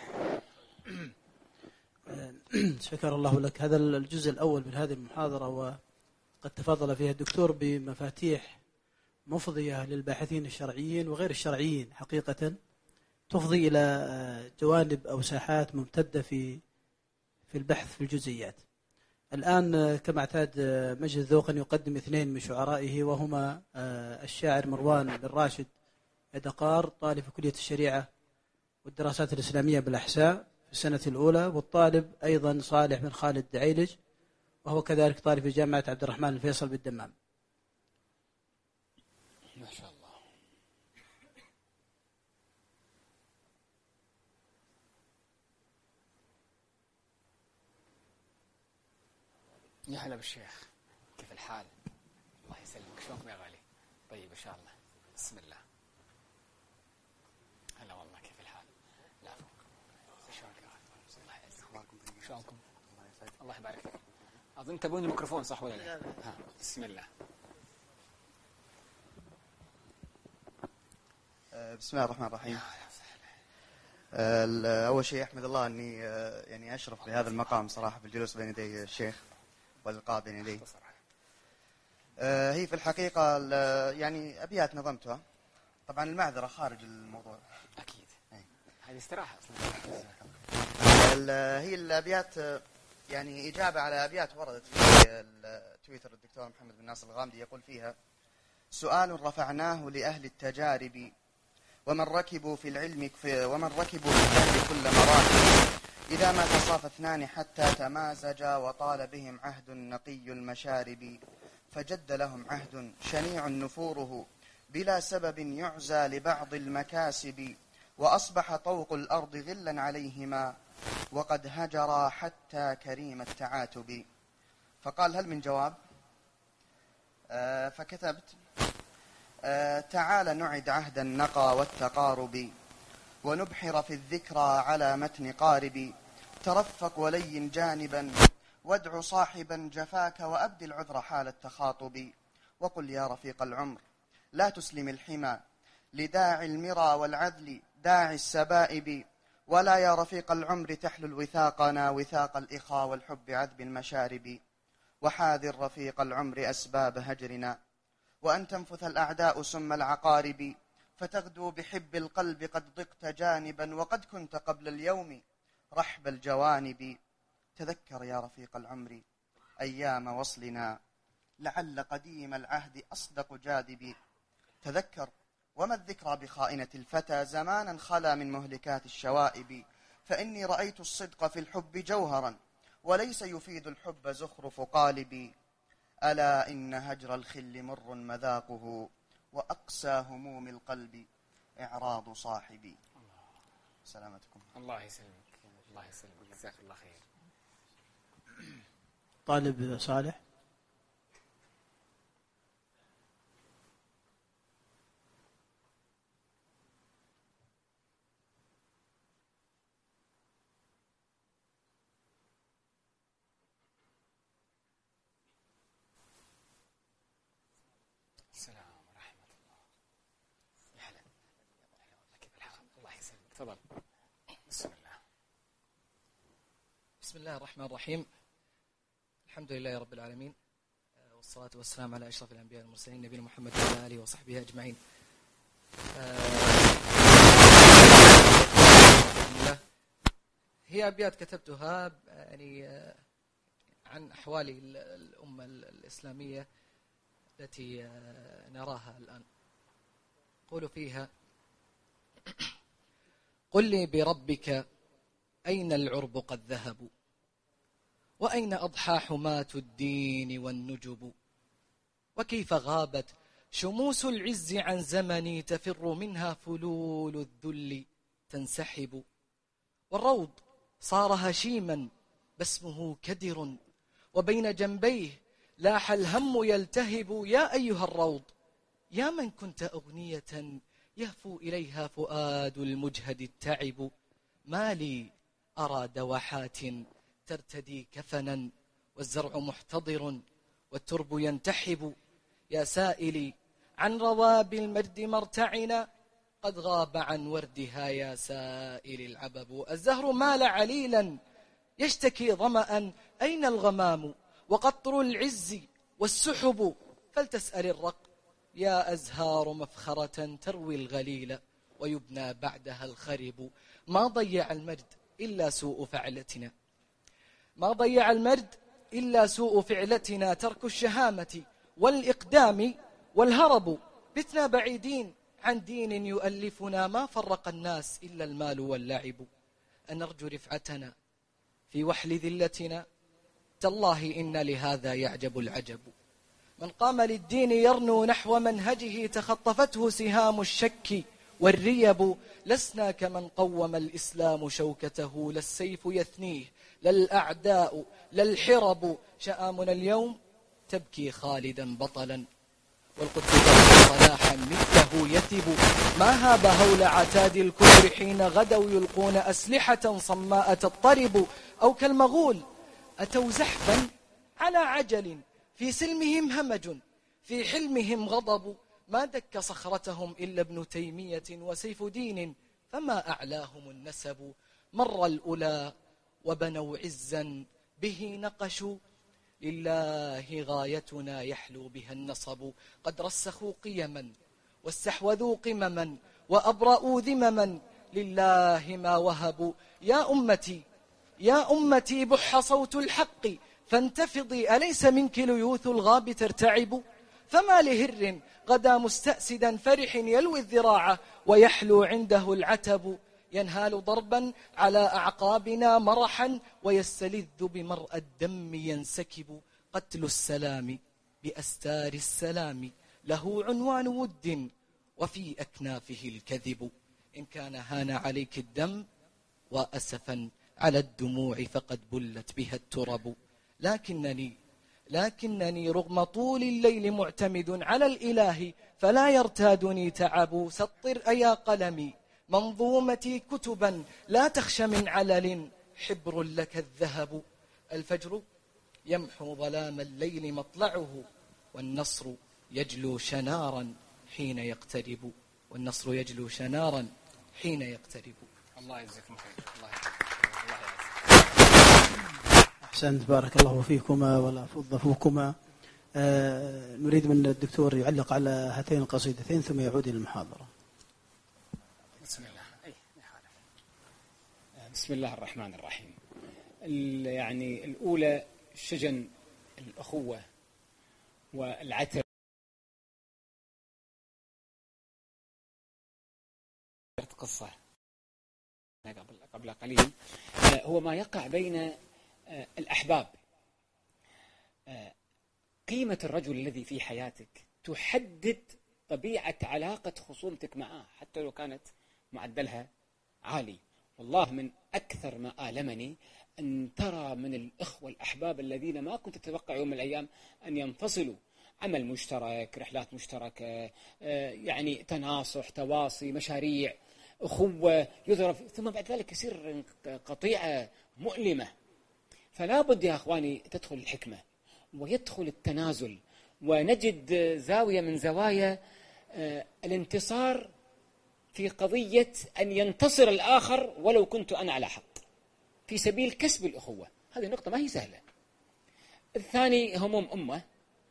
شكر الله لك. هذا الجزء الأول من هذه المحاضرة، وقد تفضل فيها الدكتور بمفاتيح مفضية للباحثين الشرعيين وغير الشرعيين، حقيقة تفضي إلى جوانب أو ساحات ممتدة في البحث في الجزئيات. الآن كما اعتاد مجد الذوقن يقدم اثنين من شعرائه، وهما الشاعر مروان بن راشد دقار، طالب في كلية الشريعة والدراسات الإسلامية بالأحساء في السنة الأولى، والطالب أيضا صالح بن خالد دعيلج، وهو كذلك طالب في جامعة عبد الرحمن الفيصل بالدمام. ما شاء الله. يا هلا بالشيخ، كيف الحال؟ الله يسلمك، شلونكم يا غالي؟ طيب إن شاء الله. بسم الله. هلا والله، كيف الحال؟ لا شلونك يا غالي؟ الله يعزك. شلونكم؟ الله يبارك فيك. أظن تبون الميكروفون صح ولا لا؟ ها. بسم الله. بسم الله الرحمن الرحيم. أول شيء أحمد الله أني يعني أشرف بهذا المقام صراحة، بالجلوس بين يدي الشيخ واللقاء بين يديه. هي في الحقيقة يعني أبيات نظمتها، طبعا المعذرة خارج الموضوع. أكيد. هذه استراحة أصلا. هي الأبيات يعني إجابة على أبيات وردت في تويتر الدكتور محمد بن ناصر الغامدي، يقول فيها: سؤال رفعناه لأهل التجارب ومن ركبوا في العلم كل مراتب، إذا ما تصافى اثنان حتى تمازجا وطال بهم عهد نقي المشارب، فجد لهم عهد شنيع نفوره بلا سبب يعزى لبعض المكاسب، وأصبح طوق الأرض غلا عليهما وقد هجرا حتى كريم التعاتب. فقال: هل من جواب؟ فكتبت: تعال نعد عهد النقى والتقارب، ونبحر في الذكرى على متن قارب، ترفق ولين جانبا وادع صاحبا جفاك، وأبدي العذر حال التخاطب، وقل يا رفيق العمر لا تسلم الحمى لداعي المرى والعدل داعي السبائب، ولا يا رفيق العمر تحلل وثاقنا وثاق الإخاء والحب عذب المشارب، وحاذر رفيق العمر أسباب هجرنا وأن تنفث الأعداء سم العقارب، فتغدو بحب القلب قد ضقت جانبا وقد كنت قبل اليوم رحب الجوانب، تذكر يا رفيق العمر أيام وصلنا لعل قديم العهد أصدق جاذب، تذكر وما الذكرى بخائنة الفتى زمانا خلا من مهلكات الشوائب، فإني رأيت الصدق في الحب جوهرا وليس يفيد الحب زخرف قالب، ألا إن هجر الخل مر مذاقه، وأقسى هموم القلب إعراض صاحبي. سلامتكم. الله يسلمك، الله يسلمك، جزاك الله خير. طالب صالح. السلام ورحمة الله. يا هلا، كيف الحال؟ الله يسلمك، تفضل. بسم الله. بسم الله الرحمن الرحيم. الحمد لله رب العالمين، والصلاة والسلام على أشرف الأنبياء والمرسلين نبينا محمد وعلى آله وصحبه أجمعين. هي أبيات كتبتها يعني عن أحوال الأمة الإسلامية التي نراها الآن. قول فيها: قل لي بربك أين العرب قد ذهبوا، وأين أضحى حماة الدين والنجب، وكيف غابت شموس العز عن زمني، تفر منها فلول الذل تنسحب، والروض صار هشيما باسمه كدر، وبين جنبيه لاح الهم يلتهب. يا أيها الروض، يا من كنت أغنية يهفو إليها فؤاد المجهد التعب، ما لي أرى دوحات ترتدي كفنا، والزرع محتضر والترب ينتحب. يا سائلي عن رواب المجد مرتعنا، قد غاب عن وردها يا سائل العبب. الزهر مال عليلا يشتكي ظمأ، أين الغمام وقطر العز والسحب، فلتسأل الرق يا أزهار مفخرة تروي الغليل، ويبنى بعدها الخرب. ما ضيع المجد إلا سوء فعلتنا، ما ضيع المجد إلا سوء فعلتنا، ترك الشهامة والإقدام والهرب. بتنا بعيدين عن دين يؤلفنا، ما فرق الناس إلا المال واللعب. أنرجو رفعتنا في وحل ذلتنا، تالله إن لهذا يعجب العجب. من قام للدين يرنو نحو منهجه، تخطفته سهام الشك والريب. لسنا كمن قوم الإسلام شوكته، لا السيف يثنيه لا الأعداء لا الحرب. شآمنا اليوم تبكي خالدا بطلا، والقدس صلاحا مثله يثب. ما هاب هول عتاد الكفر حين غدوا، يلقون أسلحة صماء تضطرب. أو كالمغول أتوا زحفا على عجل، في سلمهم همج في حلمهم غضب. ما دك صخرتهم إلا ابن تيمية وسيف دين، فما أعلاهم النسب. مر الأولى وبنوا عزا به نقشوا، لله غايتنا يحلو بها النصب. قد رسخوا قيما واستحوذوا قمما، وأبرأوا ذمما لله ما وهبوا. يا أمتي يا أمتي بح صوت الحق فانتفضي، أليس منك ليوث الغاب ترتعب. فما لهر غدا مستأسدا فرح، يلوي الذراع ويحلو عنده العتب. ينهال ضربا على أعقابنا مرحا، ويستلذ بمرأى الدم ينسكب. قتل السلام بأستار السلام، له عنوان ود وفي أكنافه الكذب. إن كان هان عليك الدم وأسفا على الدموع، فقد بلت بها الترب. لكنني رغم طول الليل معتمد على الإله، فلا يرتادني تعب. سطر أيا قلمي منظومتي كتبا، لا تخش من علل حبر لك الذهب. الفجر يمحو ظلام الليل مطلعه، والنصر يجلو شنارا حين يقترب. والنصر يجلو شنارا حين يقترب. الله يجزاكم خير. الله أحسنت، بارك الله فيكما ولا فضفوكما. نريد من الدكتور يعلق على هاتين القصيدتين ثم يعود إلى المحاضرة. بسم الله. بسم الله الرحمن الرحيم. يعني الأولى شجن الأخوة والعتب. قصة قبل قليل، هو ما يقع بين الأحباب. قيمة الرجل الذي في حياتك تحدد طبيعة علاقة خصومتك معه حتى لو كانت معدلها عالي. والله من أكثر ما آلمني أن ترى من الإخوة الأحباب الذين ما كنت تتوقع يوم من الأيام أن ينفصلوا، عمل مشترك، رحلات مشتركة، يعني تناصح، تواصي، مشاريع، أخوة، يضرب، ثم بعد ذلك يصير قطيعة مؤلمة. فلا بد يا أخواني تدخل الحكمة ويدخل التنازل، ونجد زاوية من زوايا الانتصار في قضية أن ينتصر الآخر ولو كنت أنا على حق في سبيل كسب الأخوة. هذه نقطة ما هي سهلة. الثاني هموم أمة،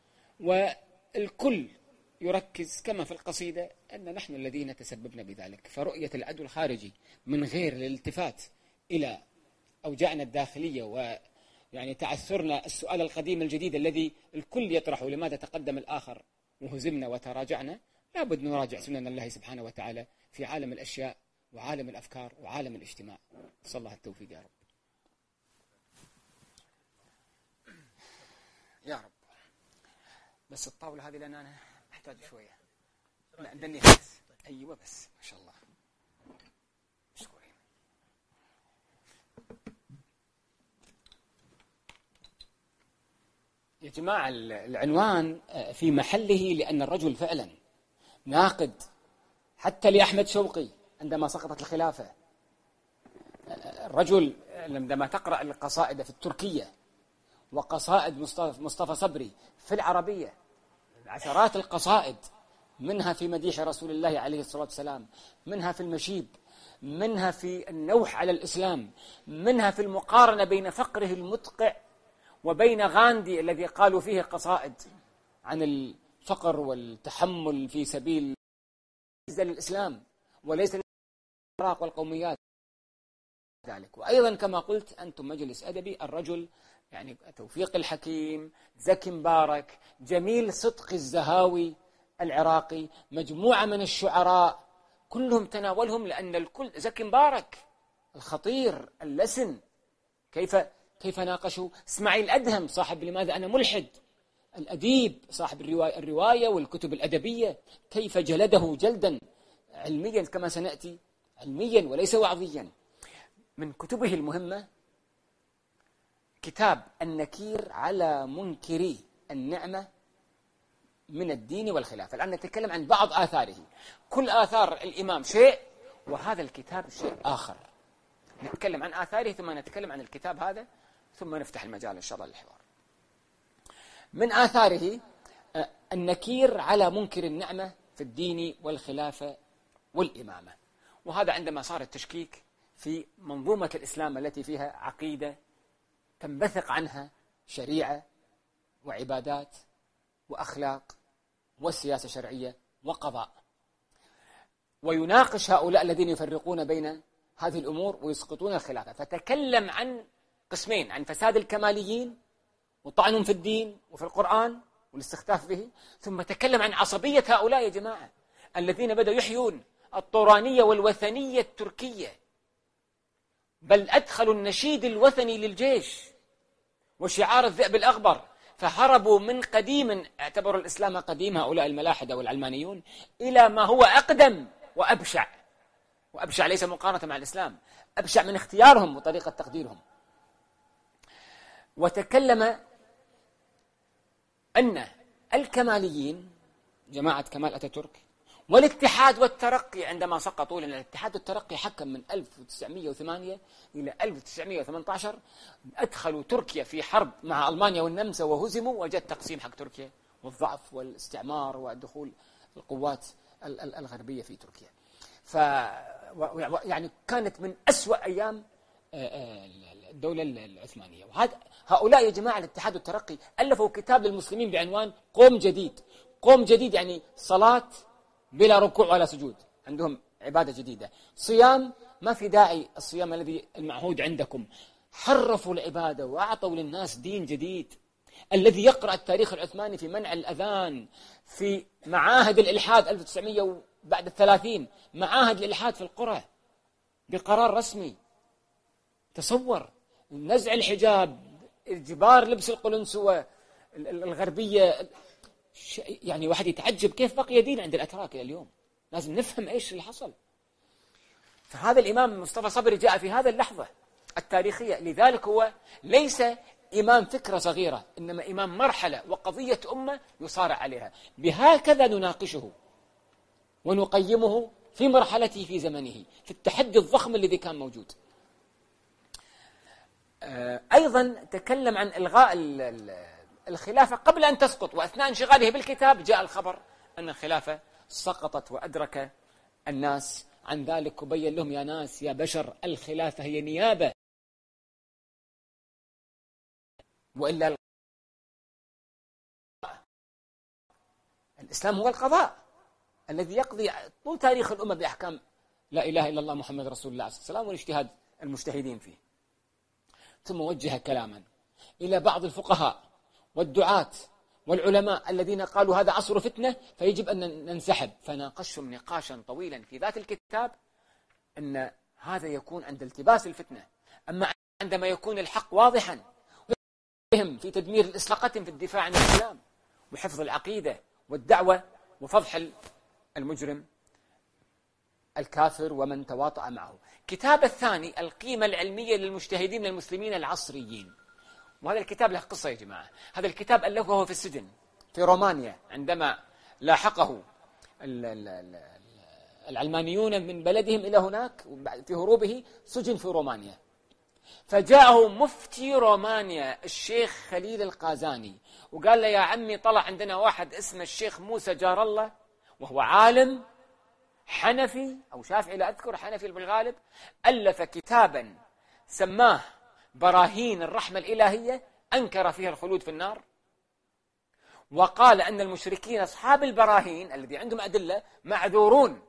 والكل يركز كما في القصيدة أن نحن الذين تسببنا بذلك. فرؤية العدو الخارجي من غير الالتفات إلى أوجاعنا الداخلية ويعني تعثرنا السؤال القديم الجديد الذي الكل يطرحه: لماذا تقدم الآخر وهزمنا وتراجعنا؟ لابد نراجع سنن الله سبحانه وتعالى في عالم الأشياء وعالم الأفكار وعالم الاجتماع. صلى الله التوفيق يا رب. يا رب. بس الطاولة هذه لأن أنا أحتاج شوية. لا عندني بس. أيوة بس ما شاء الله. مشكورين. يا جماعة العنوان في محله، لأن الرجل فعلا ناقد حتى لأحمد شوقي عندما سقطت الخلافة. الرجل عندما تقرأ القصائد في التركية وقصائد مصطفى صبري في العربية، عشرات القصائد، منها في مديح رسول الله عليه الصلاة والسلام، منها في المشيب، منها في النوح على الإسلام، منها في المقارنة بين فقره المدقع وبين غاندي الذي قالوا فيه قصائد عن الفقر والتحمل في سبيل الإسلام وليس العراق والقوميات ذلك. وأيضا كما قلت أنتم مجلس أدبي، الرجل يعني توفيق الحكيم، زكي مبارك، جميل صدق الزهاوي العراقي، مجموعة من الشعراء كلهم تناولهم، لأن الكل، زكي مبارك الخطير اللسن كيف ناقشوا اسماعيل أدهم صاحب لماذا أنا ملحد، الأديب صاحب الرواية والكتب الأدبية، كيف جلده جلدا علميا كما سنأتي، علميا وليس وعظيا. من كتبه المهمة كتاب النكير على منكري النعمة من الدين والخلافة. الآن نتكلم عن بعض آثاره، كل آثار الإمام شيء وهذا الكتاب شيء آخر. نتكلم عن آثاره ثم نتكلم عن الكتاب هذا ثم نفتح المجال إن شاء الله للحوار. من آثاره النكير على منكر النعمة في الدين والخلافة والإمامة. وهذا عندما صار التشكيك في منظومة الإسلام التي فيها عقيدة تنبثق عنها شريعة وعبادات وأخلاق وسياسة شرعية وقضاء، ويناقش هؤلاء الذين يفرقون بين هذه الأمور ويسقطون الخلافة. فتكلم عن قسمين: عن فساد الكماليين وطعنهم في الدين وفي القرآن والاستخفاف به، ثم تكلم عن عصبية هؤلاء يا جماعة الذين بدأوا يحيون الطورانية والوثنية التركية، بل أدخلوا النشيد الوثني للجيش وشعار الذئب الأغبر، فهربوا من قديم اعتبروا الإسلام قديم هؤلاء الملاحدة والعلمانيون إلى ما هو أقدم وأبشع. وأبشع ليس مقارنة مع الإسلام، أبشع من اختيارهم وطريقة تقديرهم. وتكلم أن الكماليين جماعة كمال أتاتورك والاتحاد والترقي عندما سقطوا، لأن الاتحاد والترقي حكم من 1908 إلى 1918، أدخلوا تركيا في حرب مع ألمانيا والنمسا وهزموا، وجد تقسيم حق تركيا والضعف والاستعمار ودخول القوات الغربية في تركيا. يعني كانت من أسوأ أيام الدولة العثمانية. هؤلاء يا جماعة الاتحاد والترقي ألفوا كتاب للمسلمين بعنوان قوم جديد. قوم جديد يعني صلاة بلا ركوع ولا سجود، عندهم عبادة جديدة. صيام ما في داعي الصيام الذي المعهود عندكم. حرفوا العبادة وأعطوا للناس دين جديد. الذي يقرأ التاريخ العثماني في منع الأذان، في معاهد الإلحاد 1900 بعد 30 معاهد الإلحاد في القرى بقرار رسمي. تصور نزع الحجاب، إجبار لبس القلنسوة، الغربية، يعني واحد يتعجب كيف بقي دين عند الأتراك إلى اليوم. لازم نفهم إيش اللي حصل. فهذا الإمام مصطفى صبري جاء في هذا اللحظة التاريخية، لذلك هو ليس إمام فكرة صغيرة، إنما إمام مرحلة وقضية أمة يصارع عليها. بهكذا نناقشه ونقيمه في مرحلته في زمنه، في التحدي الضخم الذي كان موجود. أيضا تكلم عن إلغاء الخلافة قبل أن تسقط، وأثناء انشغاله بالكتاب جاء الخبر أن الخلافة سقطت، وأدرك الناس عن ذلك وبين لهم يا ناس يا بشر الخلافة هي نيابة، وإلا الإسلام هو القضاء الذي يقضي طول تاريخ الأمة بأحكام لا إله إلا الله محمد رسول الله صلى الله عليه وسلم والاجتهاد المجتهدين فيه. ثم وجه كلاما إلى بعض الفقهاء والدعاة والعلماء الذين قالوا هذا عصر فتنة فيجب أن ننسحب، فناقشهم نقاشا طويلا في ذات الكتاب أن هذا يكون عند التباس الفتنة، أما عندما يكون الحق واضحا وهم في تدمير الإسلاقات في الدفاع عن الإسلام وحفظ العقيدة والدعوة وفضح المجرم الكافر ومن تواطأ معه. كتاب الثاني القيمة العلمية للمجتهدين المسلمين العصريين، وهذا الكتاب له قصة يا جماعة. هذا الكتاب ألفه وهو في السجن في رومانيا عندما لاحقه العلمانيون من بلدهم إلى هناك في هروبه، سجن في رومانيا، فجاءه مفتي رومانيا الشيخ خليل القازاني وقال له يا عمي طلع عندنا واحد اسمه الشيخ موسى جار الله، وهو عالم حنفي أو شافعي لا أذكر، حنفي بالغالب، ألف كتابا سماه براهين الرحمة الإلهية، أنكر فيها الخلود في النار، وقال أن المشركين أصحاب البراهين الذي عندهم أدلة معذورون،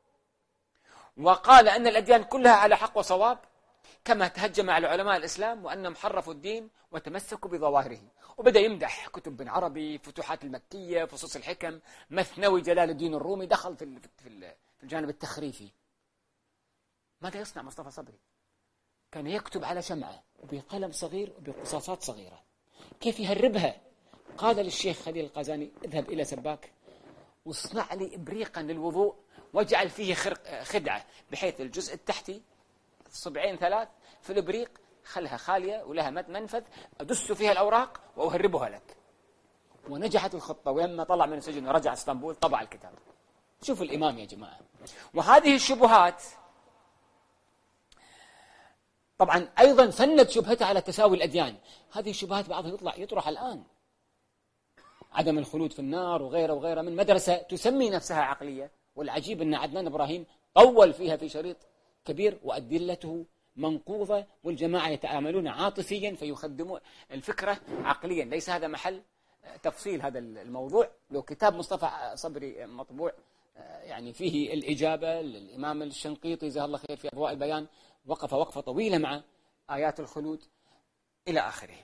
وقال أن الأديان كلها على حق وصواب، كما تهجم على علماء الإسلام وأنهم حرفوا الدين وتمسكوا بظواهره. وبدأ يمدح كتب بن عربي، فتوحات المكية، فصوص الحكم، مثنوي جلال الدين الرومي، دخل في الجانب التخريفي. ماذا يصنع مصطفى صبري؟ كان يكتب على شمعة وبقلم صغير وبقصاصات صغيرة. كيف يهربها؟ قال للشيخ خليل القازاني اذهب إلى سباك واصنع لي إبريقا للوضوء واجعل فيه خدعة بحيث الجزء التحتي صبعين ثلاث في الإبريق خلها خالية ولها منفذ، أدس فيها الأوراق وأهربها لك. ونجحت الخطة، ولما طلع من السجن ورجع اسطنبول طبع الكتاب. شوف الإمام يا جماعة. وهذه الشبهات طبعا أيضا فند شبهته على تساوي الأديان. هذه الشبهات بعضها يطرح الآن، عدم الخلود في النار وغيره وغيره، من مدرسة تسمي نفسها عقلية. والعجيب أن عدنان إبراهيم طول فيها في شريط كبير وأدلته منقوضة، والجماعة يتعاملون عاطفيا فيخدمون الفكرة عقليا. ليس هذا محل تفصيل هذا الموضوع. لو كتاب مصطفى صبري مطبوع يعني فيه الإجابة للإمام الشنقيطي جزاه الله خير في أضواء البيان، وقف وقفة طويلة مع آيات الخلود إلى آخره.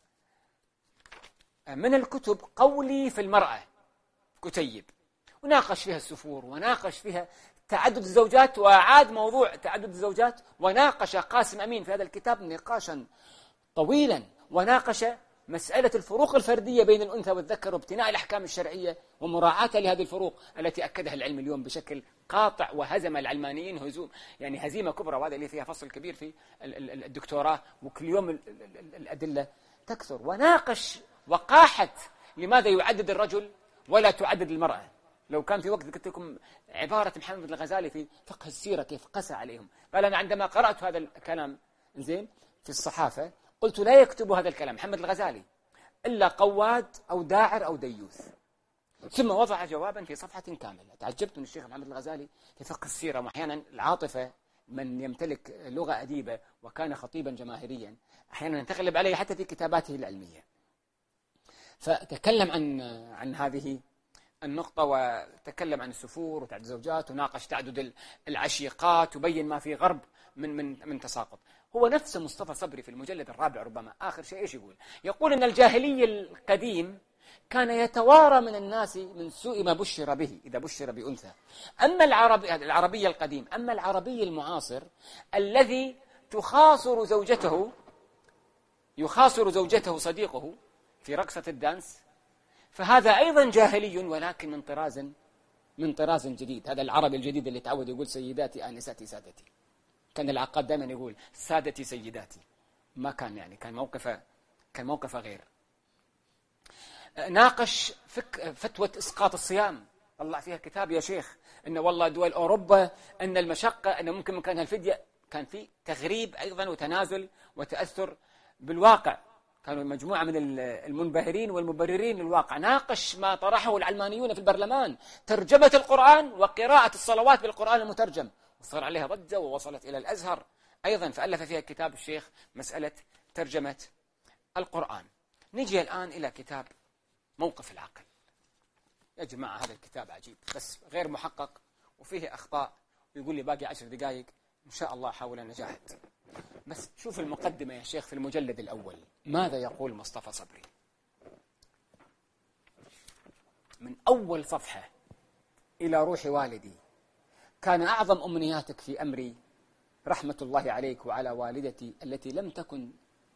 من الكتب قولي في المرأة كتيب، وناقش فيها السفور وناقش فيها تعدد الزوجات، وأعاد موضوع تعدد الزوجات، وناقش قاسم أمين في هذا الكتاب نقاشا طويلا، وناقش مسألة الفروق الفردية بين الأنثى والذكر وابتناء الأحكام الشرعية ومراعاة لهذه الفروق التي أكدها العلم اليوم بشكل قاطع، وهزم العلمانيين هزوم يعني هزيمة كبرى، وهذا اللي فيها فصل كبير في الدكتوراه، وكل يوم الأدلة تكثر. وناقش وقاحت لماذا يعدد الرجل ولا تعدد المرأة. لو كان في وقت قلت لكم عبارة محمد الغزالي في فقه السيرة كيف قسى عليهم. قال أنا عندما قرأت هذا الكلام زين في الصحافة قلت لا يكتب هذا الكلام محمد الغزالي إلا قواد أو داعر أو ديوث. ثم وضع جوابا في صفحة كاملة. تعجبت من الشيخ محمد الغزالي في فقه السيرة، وأحيانا العاطفة من يمتلك لغة أديبة وكان خطيبا جماهيريا أحيانا تغلب عليه حتى في كتاباته العلمية. فتكلم عن هذه النقطة، وتكلم عن السفور وتعدد الزوجات، وناقش تعدد العشيقات، وبين ما في غرب من تساقط. هو نفس مصطفى صبري في المجلد الرابع ربما آخر شيء إيش يقول أن الجاهلي القديم كان يتوارى من الناس من سوء ما بشر به إذا بشر بأنثى. أما العربي القديم، أما العربي المعاصر الذي يخاصر زوجته صديقه في رقصة الدانس، فهذا أيضا جاهلي ولكن من طراز جديد. هذا العربي الجديد اللي تعود يقول سيداتي آنساتي سادتي. كان العقاد دائما يقول سادتي سيداتي، ما كان يعني كان موقفه غير. ناقش فتوى إسقاط الصيام، طلع فيها كتاب يا شيخ، إن والله دول أوروبا أن المشقة أن ممكن مكانها الفدية. كان في تغريب أيضا وتنازل وتأثر بالواقع. كانوا مجموعة من المنبهرين والمبررين للواقع. ناقش ما طرحه العلمانيون في البرلمان، ترجمة القرآن وقراءة الصلوات بالقرآن المترجم، وصار عليها ضجة ووصلت إلى الأزهر أيضا، فألف فيها كتاب الشيخ مسألة ترجمة القرآن. نجي الآن إلى كتاب موقف العقل. يا جماعة هذا الكتاب عجيب بس غير محقق وفيه أخطاء، ويقول لي باقي 10 دقائق إن شاء الله أحاول أن أجاهد. بس شوف المقدمة يا شيخ في المجلد الأول، ماذا يقول مصطفى صبري؟ من أول صفحة: إلى روح والدي، كان أعظم أمنياتك في أمري رحمة الله عليك وعلى والدتي التي لم تكن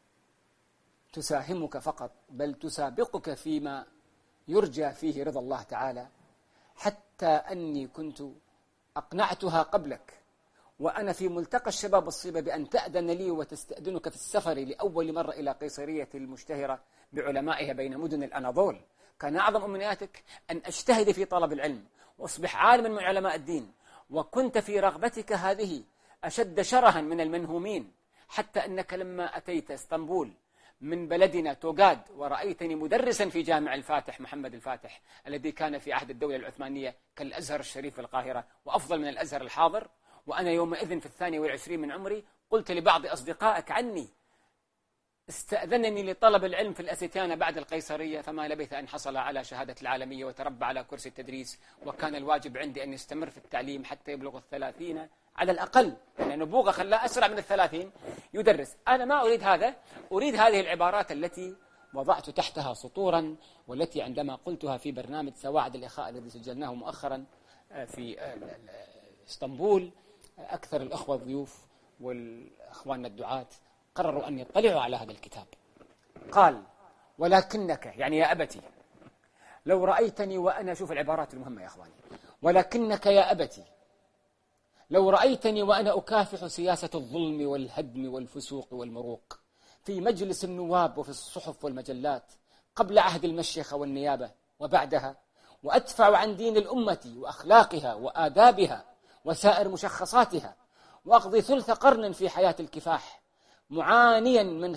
تساهمك فقط بل تسابقك فيما يرجى فيه رضا الله تعالى، حتى أني كنت أقنعتها قبلك وأنا في ملتقى الشباب الصيبة بأن تأذن لي وتستأذنك في السفر لأول مرة إلى قيصرية المشتهرة بعلمائها بين مدن الأناضول. كان أعظم أمنياتك أن أجتهد في طلب العلم وأصبح عالما من علماء الدين، وكنت في رغبتك هذه أشد شرها من المنهومين، حتى أنك لما أتيت اسطنبول من بلدنا توغاد ورأيتني مدرسا في جامع الفاتح محمد الفاتح الذي كان في عهد الدولة العثمانية كالأزهر الشريف في القاهرة وأفضل من الأزهر الحاضر، وأنا يومئذ في 22 من عمري قلت لبعض أصدقائك عني استأذنني لطلب العلم في الأستيانة بعد القيصرية، فما لبث أن حصل على شهادة العالمية وتربى على كرسي التدريس، وكان الواجب عندي أن يستمر في التعليم حتى يبلغ 30 على الأقل، لأن نبوغة خلاه أسرع من 30 يدرس. أنا ما أريد هذا، أريد هذه العبارات التي وضعت تحتها سطورا، والتي عندما قلتها في برنامج سواعد الإخاء الذي سجلناه مؤخرا في اسطنبول، أكثر الأخوة الضيوف والأخوان الدعاة قرروا أن يطلعوا على هذا الكتاب. قال: ولكنك، يعني يا أبتي، لو رأيتني وأنا، شوف العبارات المهمة يا أخواني، ولكنك يا أبتي لو رأيتني وأنا أكافح سياسة الظلم والهدم والفسوق والمروق في مجلس النواب وفي الصحف والمجلات قبل عهد المشيخة والنيابة وبعدها، وأدفع عن دين الأمة وأخلاقها وآدابها وسائر مشخصاتها، وأقضي ثلث قرن في حياة الكفاح معانيا من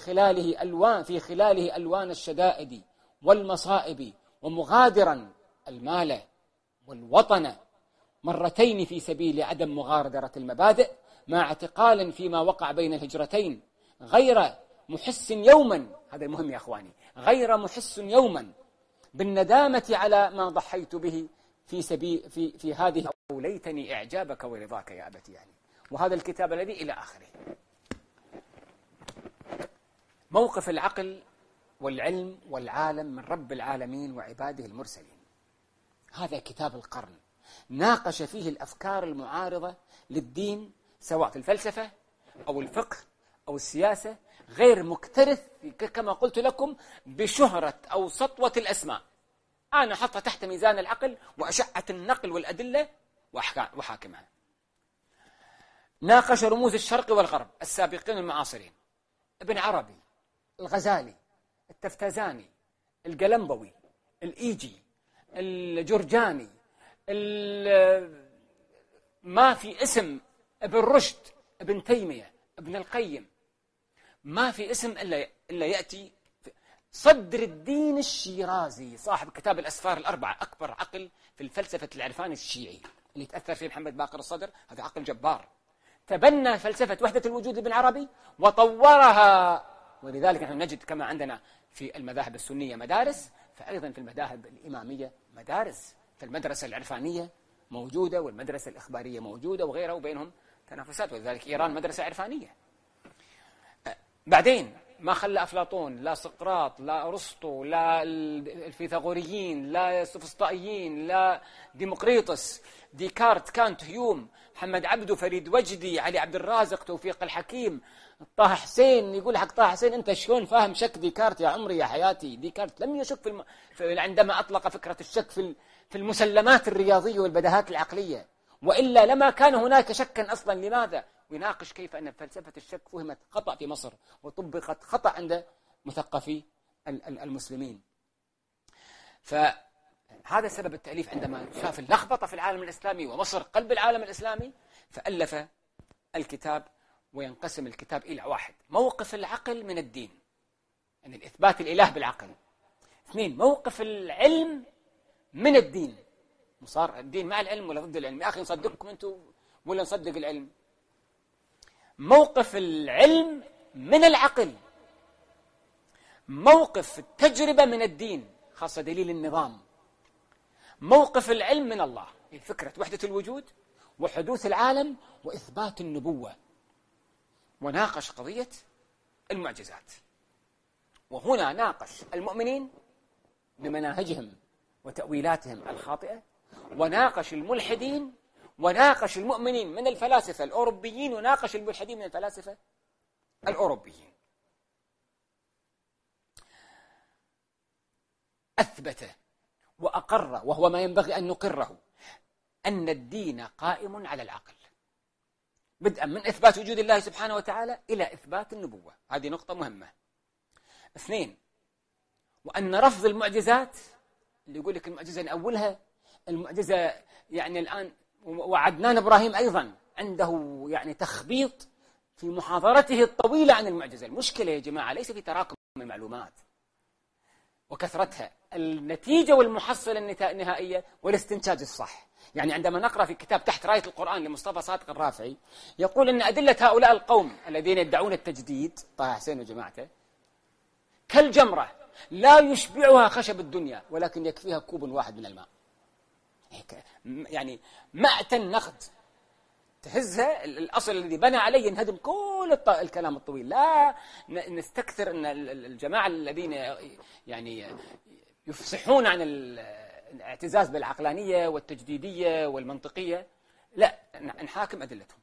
خلاله ألوان الشدائد والمصائب، ومغادرا المال والوطن مرتين في سبيل عدم مغادرة المبادئ، مع اعتقال فيما وقع بين الهجرتين، غير محس يوما، هذا المهم يا أخواني، غير محس يوما بالندامة على ما ضحيت به في هذه، أوليتني إعجابك ورضاك يا أبتي، يعني. وهذا الكتاب الذي إلى آخره. موقف العقل والعلم والعالم من رب العالمين وعباده المرسلين. هذا كتاب القرن، ناقش فيه الأفكار المعارضة للدين سواء في الفلسفة أو الفقه أو السياسة، غير مكترث كما قلت لكم بشهرة أو سطوة الأسماء. أنا حطها تحت ميزان العقل وأشعة النقل والأدلة وحاكمها. ناقش رموز الشرق والغرب السابقين المعاصرين، ابن عربي، الغزالي، التفتازاني، القلمبوي، الإيجي، الجرجاني، ما في اسم ابن رشد، ابن تيمية، ابن القيم، ما في اسم إلا يأتي صدر الدين الشيرازي صاحب كتاب الأسفار الأربعة، أكبر عقل في الفلسفة العرفان الشيعي اللي تأثر فيه محمد باقر الصدر، هذا عقل جبار، تبنى فلسفة وحدة الوجود لابن عربي وطورها. ولذلك نحن نجد كما عندنا في المذاهب السنية مدارس، فأيضا في المذاهب الإمامية مدارس، فالمدرسة العرفانية موجودة والمدرسة الإخبارية موجودة وغيرها، وبينهم تنافسات، ولذلك إيران مدرسة عرفانية. بعدين ما خلى أفلاطون، لا سقراط، لا أرسطو، لا الفيثاغوريين، لا السوفسطائيين، لا ديمقريطس، ديكارت، كانت، هيوم، محمد عبده، فريد وجدي، علي عبد الرازق، توفيق الحكيم، طه حسين. يقول حق طه حسين أنت شلون فاهم شك ديكارت يا عمري يا حياتي؟ ديكارت لم يشك عندما أطلق فكرة الشك في المسلمات الرياضية والبداهات العقلية، وإلا لما كان هناك شكا أصلا. لماذا؟ ويناقش كيف أن فلسفة الشك فهمت خطأ في مصر وطبقت خطأ عند مثقفي المسلمين. فهذا سبب التأليف، عندما شاف اللخبطة في العالم الإسلامي ومصر قلب العالم الإسلامي فألف الكتاب. وينقسم الكتاب إلى 1: موقف العقل من الدين، يعني الإثبات الإله بالعقل. 2: موقف العلم من الدين، صار الدين مع العلم ولا ضد العلم؟ يا أخي نصدقكم أنتم ولا نصدق العلم؟ موقف العلم من العقل، موقف التجربة من الدين خاصة دليل النظام، موقف العلم من الله، فكرة وحدة الوجود وحدوث العالم وإثبات النبوة. وناقش قضية المعجزات، وهنا ناقش المؤمنين بمناهجهم وتأويلاتهم الخاطئة، وناقش الملحدين، وناقش المؤمنين من الفلاسفة الأوروبيين، وناقش الملحدين من الفلاسفة الأوروبيين. أثبت وأقر، وهو ما ينبغي أن نقره، أن الدين قائم على العقل، بدءا من إثبات وجود الله سبحانه وتعالى إلى إثبات النبوة. هذه نقطة مهمة. 2: وأن رفض المعجزات، اللي يقول لك المعجزة نأولها، المعجزة يعني الآن، وعدنان إبراهيم أيضا عنده يعني تخبيط في محاضرته الطويلة عن المعجزة. المشكلة يا جماعة ليس في تراكم المعلومات وكثرتها، النتيجة والمحصلة النهائية والاستنتاج الصح. يعني عندما نقرأ في كتاب تحت راية القرآن لمصطفى صادق الرافعي، يقول أن أدلة هؤلاء القوم الذين يدعون التجديد، طه حسين وجماعته، كالجمرة لا يشبعها خشب الدنيا ولكن يكفيها كوب واحد من الماء. يعني مأتن نقد تهزها، الأصل الذي بنى عليه ينهدم كل الكلام الطويل. لا نستكثر أن الجماعة الذين يعني يفصحون عن الاعتزاز بالعقلانية والتجديدية والمنطقية، لا نحاكم أدلتهم.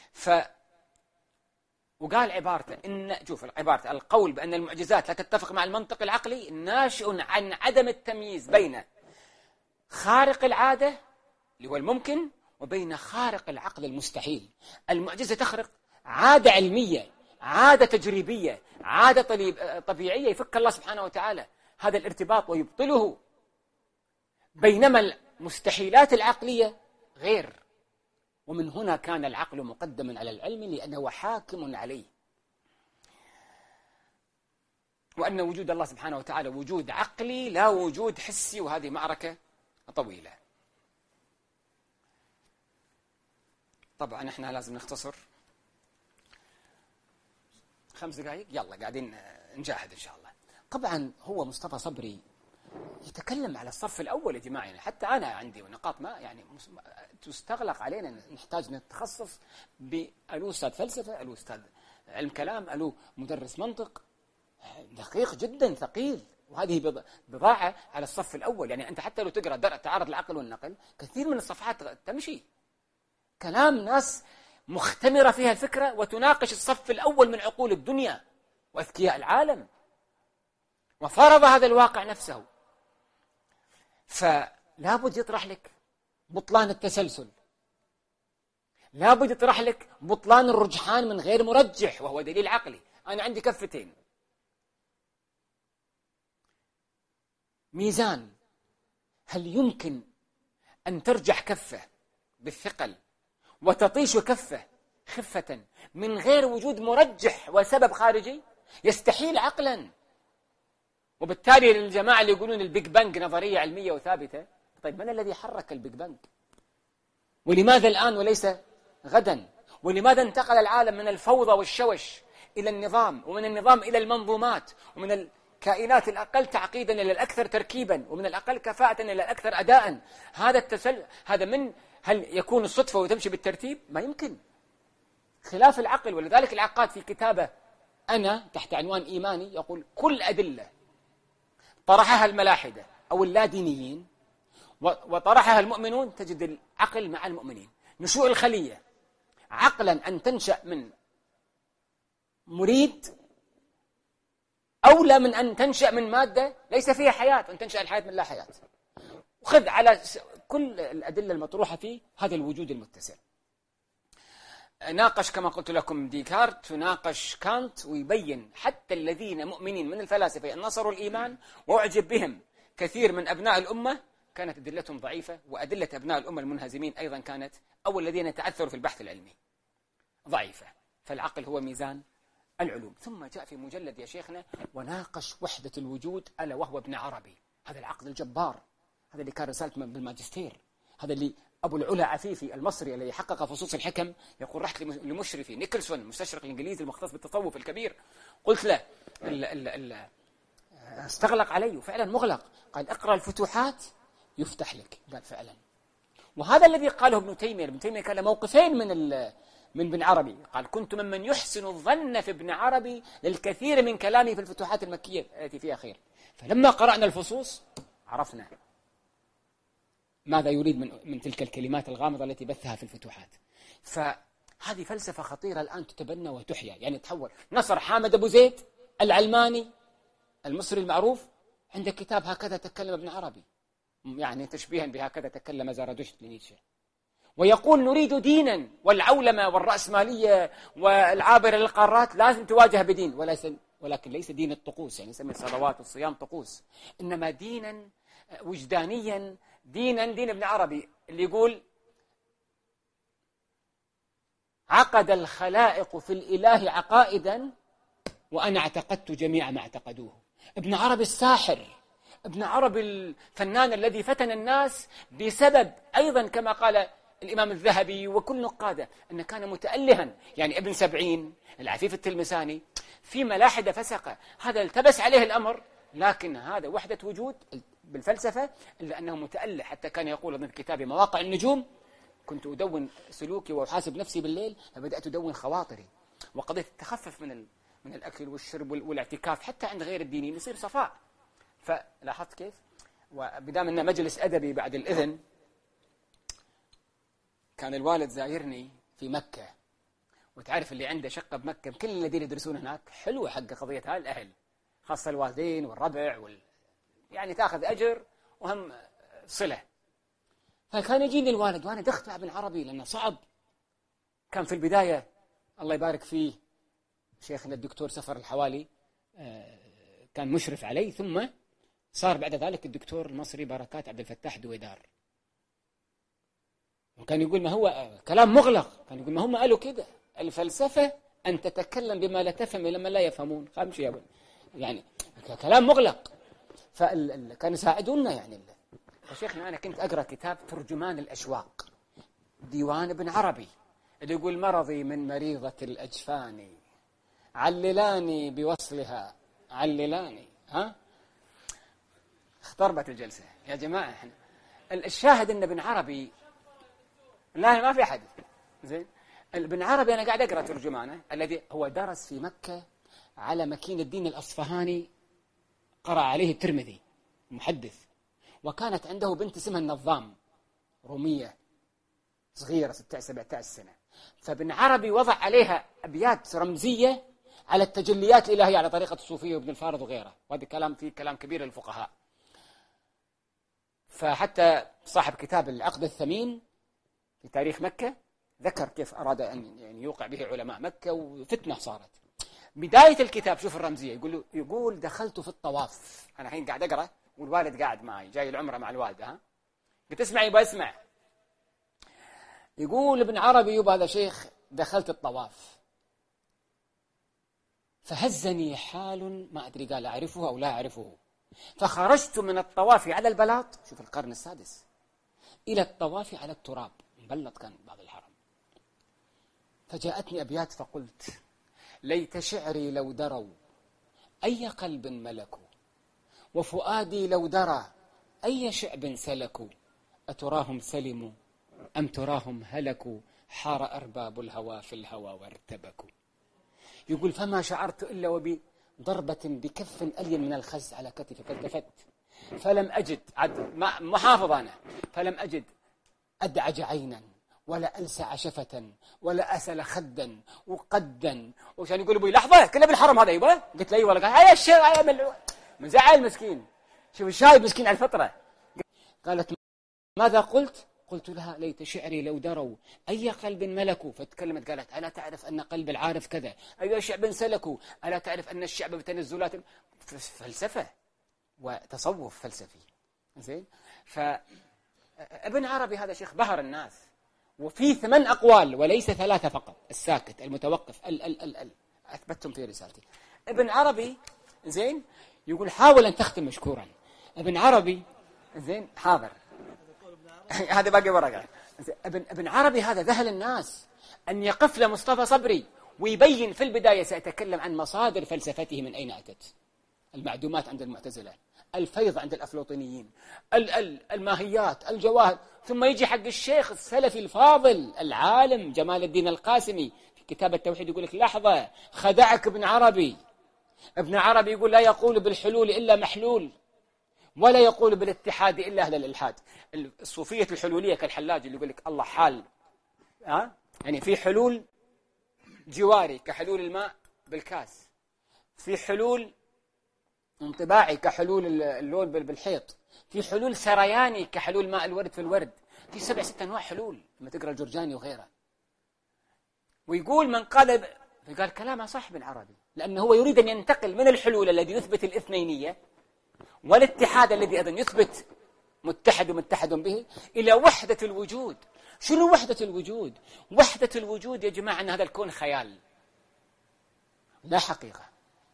وقال عبارته إن شوف عبارته: القول بأن المعجزات لا تتفق مع المنطق العقلي ناشئ عن عدم التمييز بين خارق العادة اللي هو الممكن وبين خارق العقل المستحيل. المعجزة تخرق عادة علمية، عادة تجريبية، عادة طبيعية يفك الله سبحانه وتعالى هذا الارتباط ويبطله، بينما المستحيلات العقلية غير. ومن هنا كان العقل مقدما على العلم لأنه حاكم عليه، وأن وجود الله سبحانه وتعالى وجود عقلي لا وجود حسي، وهذه معركة طويلة. طبعا احنا لازم نختصر 5 دقائق، يلا قاعدين نجاهد إن شاء الله. طبعا هو مصطفى صبري يتكلم على الصف الأول يا جماعة، يعني حتى أنا عندي نقاط ما يعني تستغلق علينا، نحتاج نتخصص ألو أستاذ فلسفة، ألو أستاذ علم كلام، ألو مدرس منطق، دقيق جدا ثقيل، وهذه بضاعة على الصف الأول. يعني أنت حتى لو تقرأ درء تعارض العقل والنقل، كثير من الصفحات تمشي كلام ناس مختمرة فيها الفكرة وتناقش الصف الأول من عقول الدنيا وأذكياء العالم، وفرض هذا الواقع نفسه. فلا بد يطرح لك بطلان التسلسل، لا بد يطرح لك بطلان الرجحان من غير مرجح وهو دليل عقلي. أنا عندي كفتين، ميزان، هل يمكن أن ترجح كفة بالثقل وتطيش كفة خفة من غير وجود مرجح وسبب خارجي؟ يستحيل عقلا. وبالتالي الجماعة اللي يقولون البيج بانج نظرية علمية وثابتة، طيب من الذي حرك البيج بانج؟ ولماذا الآن وليس غدا؟ ولماذا انتقل العالم من الفوضى والشوش إلى النظام، ومن النظام إلى المنظومات، ومن الكائنات الأقل تعقيدا إلى الأكثر تركيبا، ومن الأقل كفاءة إلى الأكثر أداء؟ هذا من هل يكون الصدفة وتمشي بالترتيب؟ ما يمكن، خلاف العقل. ولذلك العقاد في كتابه أنا تحت عنوان إيماني يقول: كل أدلة طرحها الملاحدة أو اللادينيين وطرحها المؤمنون تجد العقل مع المؤمنين. نشوء الخلية عقلا أن تنشأ من مريد أولى من أن تنشأ من مادة ليس فيها حياة، وأن تنشأ الحياة من لا حياة. وخذ على كل الأدلة المطروحة في هذا الوجود المتسع. ناقش كما قلت لكم ديكارت، وناقش كانت، ويبين حتى الذين مؤمنين من الفلاسفة أن نصروا الإيمان وأعجب بهم كثير من أبناء الأمة كانت أدلتهم ضعيفة، وأدلة أبناء الأمة المنهزمين أيضا كانت، أو الذين تعثروا في البحث العلمي، ضعيفة. فالعقل هو ميزان العلوم. ثم جاء في مجلد يا شيخنا وناقش وحدة الوجود، ألا وهو ابن عربي، هذا العقل الجبار، هذا اللي كان رسالة بالماجستير، هذا اللي أبو العلا عفيفي المصري الذي حقق فصوص الحكم يقول رحت لمشرفي نيكلسون المستشرق الإنجليزي المختص بالتصوف الكبير، قلت له استغلق علي، وفعلا مغلق. قال اقرأ الفتوحات يفتح لك. قال فعلا. وهذا الذي قاله ابن تيمية. ابن تيمية كان له موقفين من ابن عربي. قال كنت ممن يحسن الظن في ابن عربي للكثير من كلامه في الفتوحات المكية التي فيها خير. فلما قرأنا الفصوص عرفنا ماذا يريد من تلك الكلمات الغامضة التي بثها في الفتوحات. فهذه فلسفة خطيرة الآن تتبنى وتحيا، يعني تحول. نصر حامد أبو زيد العلماني المصري المعروف عنده كتاب هكذا تكلم ابن عربي، يعني تشبيها بهكذا تكلم زرادشت لنيتشه، ويقول نريد دينا، والعولمة والرأسمالية والعابرة للقارات لازم تواجه بدين، ولكن ليس دين الطقوس، يعني يسمي الصلوات والصيام طقوس، إنما دينا وجدانيا، دين ابن عربي اللي يقول عقد الخلائق في الإله عقائدا وأنا اعتقدت جميع ما اعتقدوه. ابن عربي الساحر، ابن عربي الفنان الذي فتن الناس بسبب أيضا كما قال الإمام الذهبي وكل نقاده أنه كان متألها. يعني ابن سبعين العفيف التلمساني في ملاحدة فسقة، هذا التبس عليه الأمر، لكن هذا وحدة وجود بالفلسفة إلا أنه متأله. حتى كان يقول ضمن كتابه مواقع النجوم كنت أدون سلوكي وأحاسب نفسي بالليل، فبدأت أدون خواطري، وقضيت التخفف من الأكل والشرب والاعتكاف حتى عند غير الدينين يصير صفاء. فلاحظت كيف؟ وبدام أنه مجلس أدبي بعد الإذن، كان الوالد زايرني في مكة، وتعرف اللي عنده شقة بمكة كل الذين يدرسون هناك حلوة حق قضية هاي الأهل، خاصة الوالدين والربع يعني تأخذ أجر وهم صلة. فكان يجيني الوالد وأنا دخت ابن عربي لأنه صعب. كان في البداية الله يبارك فيه شيخنا الدكتور سفر الحوالي كان مشرف علي، ثم صار بعد ذلك الدكتور المصري بركات عبد الفتاح دويدار، وكان يقول ما هو كلام مغلق، كان يقول ما هم قالوا كده الفلسفة أن تتكلم بما لا تفهم لما لا يفهمون، خامش يا ابن يعني كلام مغلق. فكان يساعدونا يعني. فشيخنا أنا كنت أقرأ كتاب ترجمان الأشواق ديوان ابن عربي اللي يقول مرضي من مريضة الأجفان عللاني بوصلها عللاني. اختربت الجلسة يا جماعة. الشاهد أن ابن عربي لا ما في أحد زين. ابن عربي أنا قاعد أقرأ ترجمانه الذي هو درس في مكة على مكين الدين الأصفهاني، قرأ عليه الترمذي محدث، وكانت عنده بنت اسمها النظام رومية صغيرة 16-17 سنة. فابن عربي وضع عليها أبيات رمزية على التجليات الإلهية على طريقة الصوفية وابن الفارض وغيره، وهذا كلام فيه كلام كبير للفقهاء. فحتى صاحب كتاب العقد الثمين في تاريخ مكة ذكر كيف أراد أن يعني يوقع به علماء مكة، وفتنة صارت. بداية الكتاب شوف الرمزية، يقول دخلت في الطواف، أنا الحين قاعد أقرأ والوالد قاعد معي جاي العمرة مع الوالدة، قلت اسمع يبقى اسمع. يقول ابن عربي يبقى هذا شيخ دخلت الطواف فهزني حال ما أدري قال أعرفه أو لا أعرفه، فخرجت من الطواف على البلاط، شوف القرن السادس، إلى الطواف على التراب، مبلط كان بعض الحرم. فجاءتني أبيات فقلت ليت شعري لو دروا أي قلب ملكوا، وفؤادي لو درى أي شعب سلكوا، أتراهم سلموا أم تراهم هلكوا، حار أرباب الهوى في الهوى وارتبكوا. يقول فما شعرت إلا وبضربة بكف ألين من الخز على كتفي، فالتفت فلم أجد محافظ أنا، فلم أجد أدعج عينا ولا ألسع شفة ولا أسل خدا وقدا. وكان يقول أبوي لحظة كله بالحرم هذا يبغى. قلت له أي والله. قال يا الشيخ مزعل مسكين، شوف الشايب مسكين على الفطرة. قالت ماذا قلت؟ قلت لها ليت شعري لو دروا أي قلب ملكوا. فتكلمت قالت ألا تعرف أن قلب العارف كذا، أي شعب سلكوا، ألا تعرف أن الشعب بتنزلات. فلسفة وتصوف فلسفي. زين. فابن عربي هذا شيخ بهر الناس، وفي 8 أقوال وليس 3 فقط. الساكت، المتوقف، أثبتهم في رسالتي. ابن عربي زين يقول حاول أن تختم مشكورا. ابن عربي زين حاضر هذا باقي ورقة. ابن عربي هذا ذهل الناس أن يقف لمصطفى صبري ويبين في البداية. سأتكلم عن مصادر فلسفته من أين أتت. المعدومات عند المعتزلة، الفيض عند الأفلاطينيين، الماهيات، الجواهر. ثم يجي حق الشيخ السلفي الفاضل العالم جمال الدين القاسمي في كتاب التوحيد يقول لك لحظة خدعك ابن عربي. ابن عربي يقول لا يقول بالحلول إلا محلول، ولا يقول بالاتحاد إلا أهل الإلحاد. الصوفية الحلولية كالحلاج اللي يقول لك الله حال، يعني في حلول جواري كحلول الماء بالكاس، في حلول انطباعي كحلول اللون بالحيط، في حلول سرياني كحلول ماء الورد في الورد. في 7-6 أنواع حلول لما تقرأ الجرجاني وغيره. ويقول من قال كلامه صح ابن عربي، لأنه هو يريد أن ينتقل من الحلول الذي يثبت الاثنينية والاتحاد الذي أيضا يثبت متحد به إلى وحدة الوجود. شنو وحدة الوجود؟ وحدة الوجود يا جماعة أن هذا الكون خيال لا حقيقة.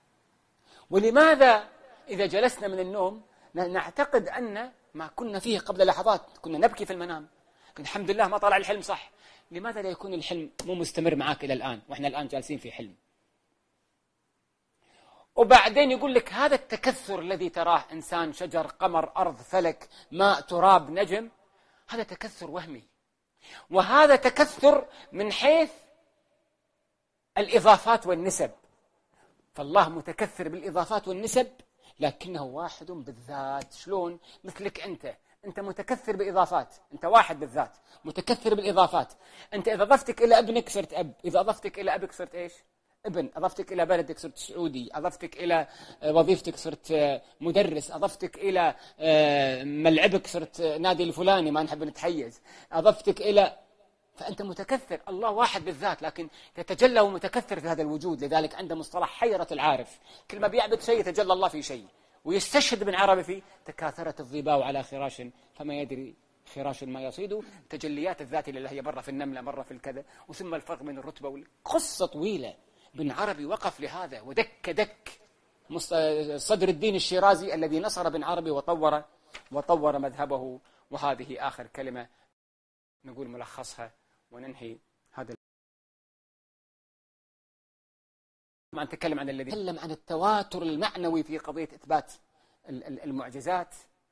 ولماذا إذا جلسنا من النوم نعتقد أن ما كنا فيه قبل لحظات كنا نبكي في المنام، الحمد لله ما طلع الحلم صح؟ لماذا لا يكون الحلم مو مستمر معك إلى الآن وإحنا الآن جالسين في حلم؟ وبعدين يقول لك هذا التكثر الذي تراه إنسان شجر قمر أرض فلك ماء تراب نجم، هذا تكثر وهمي، وهذا تكثر من حيث الإضافات والنسب. فالله متكثر بالإضافات والنسب لكنه واحد بالذات. شلون؟ مثلك أنت متكثر بإضافات، أنت واحد بالذات متكثر بالإضافات. أنت إذا أضفتك إلى ابنك صرت أب، إذا أضفتك إلى أبك صرت إيش؟ ابن، أضفتك إلى بلدك صرت سعودي، أضفتك إلى وظيفتك صرت مدرس، أضفتك إلى ملعبك صرت نادي الفلاني ما نحب نتحيز، أضفتك إلى، فأنت متكثر. الله واحد بالذات لكن يتجلى ومتكثر في هذا الوجود. لذلك عنده مصطلح حيرة العارف، كل ما بيعبد شيء يتجلى الله في شيء. ويستشهد ابن عربي فيه تكاثرت الظباء على خراش فما يدري خراش ما يصيد. تجليات الذات اللي هي مرة في النملة مرة في الكذا، وثم الفرق من الرتبة قصة طويلة. ابن عربي وقف لهذا ودك صدر الدين الشيرازي الذي نصر ابن عربي وطور مذهبه. وهذه آخر كلمة نقول ملخصها وننهي هذا. ما نتكلم عن الذي تكلم عن التواتر المعنوي في قضية إثبات المعجزات،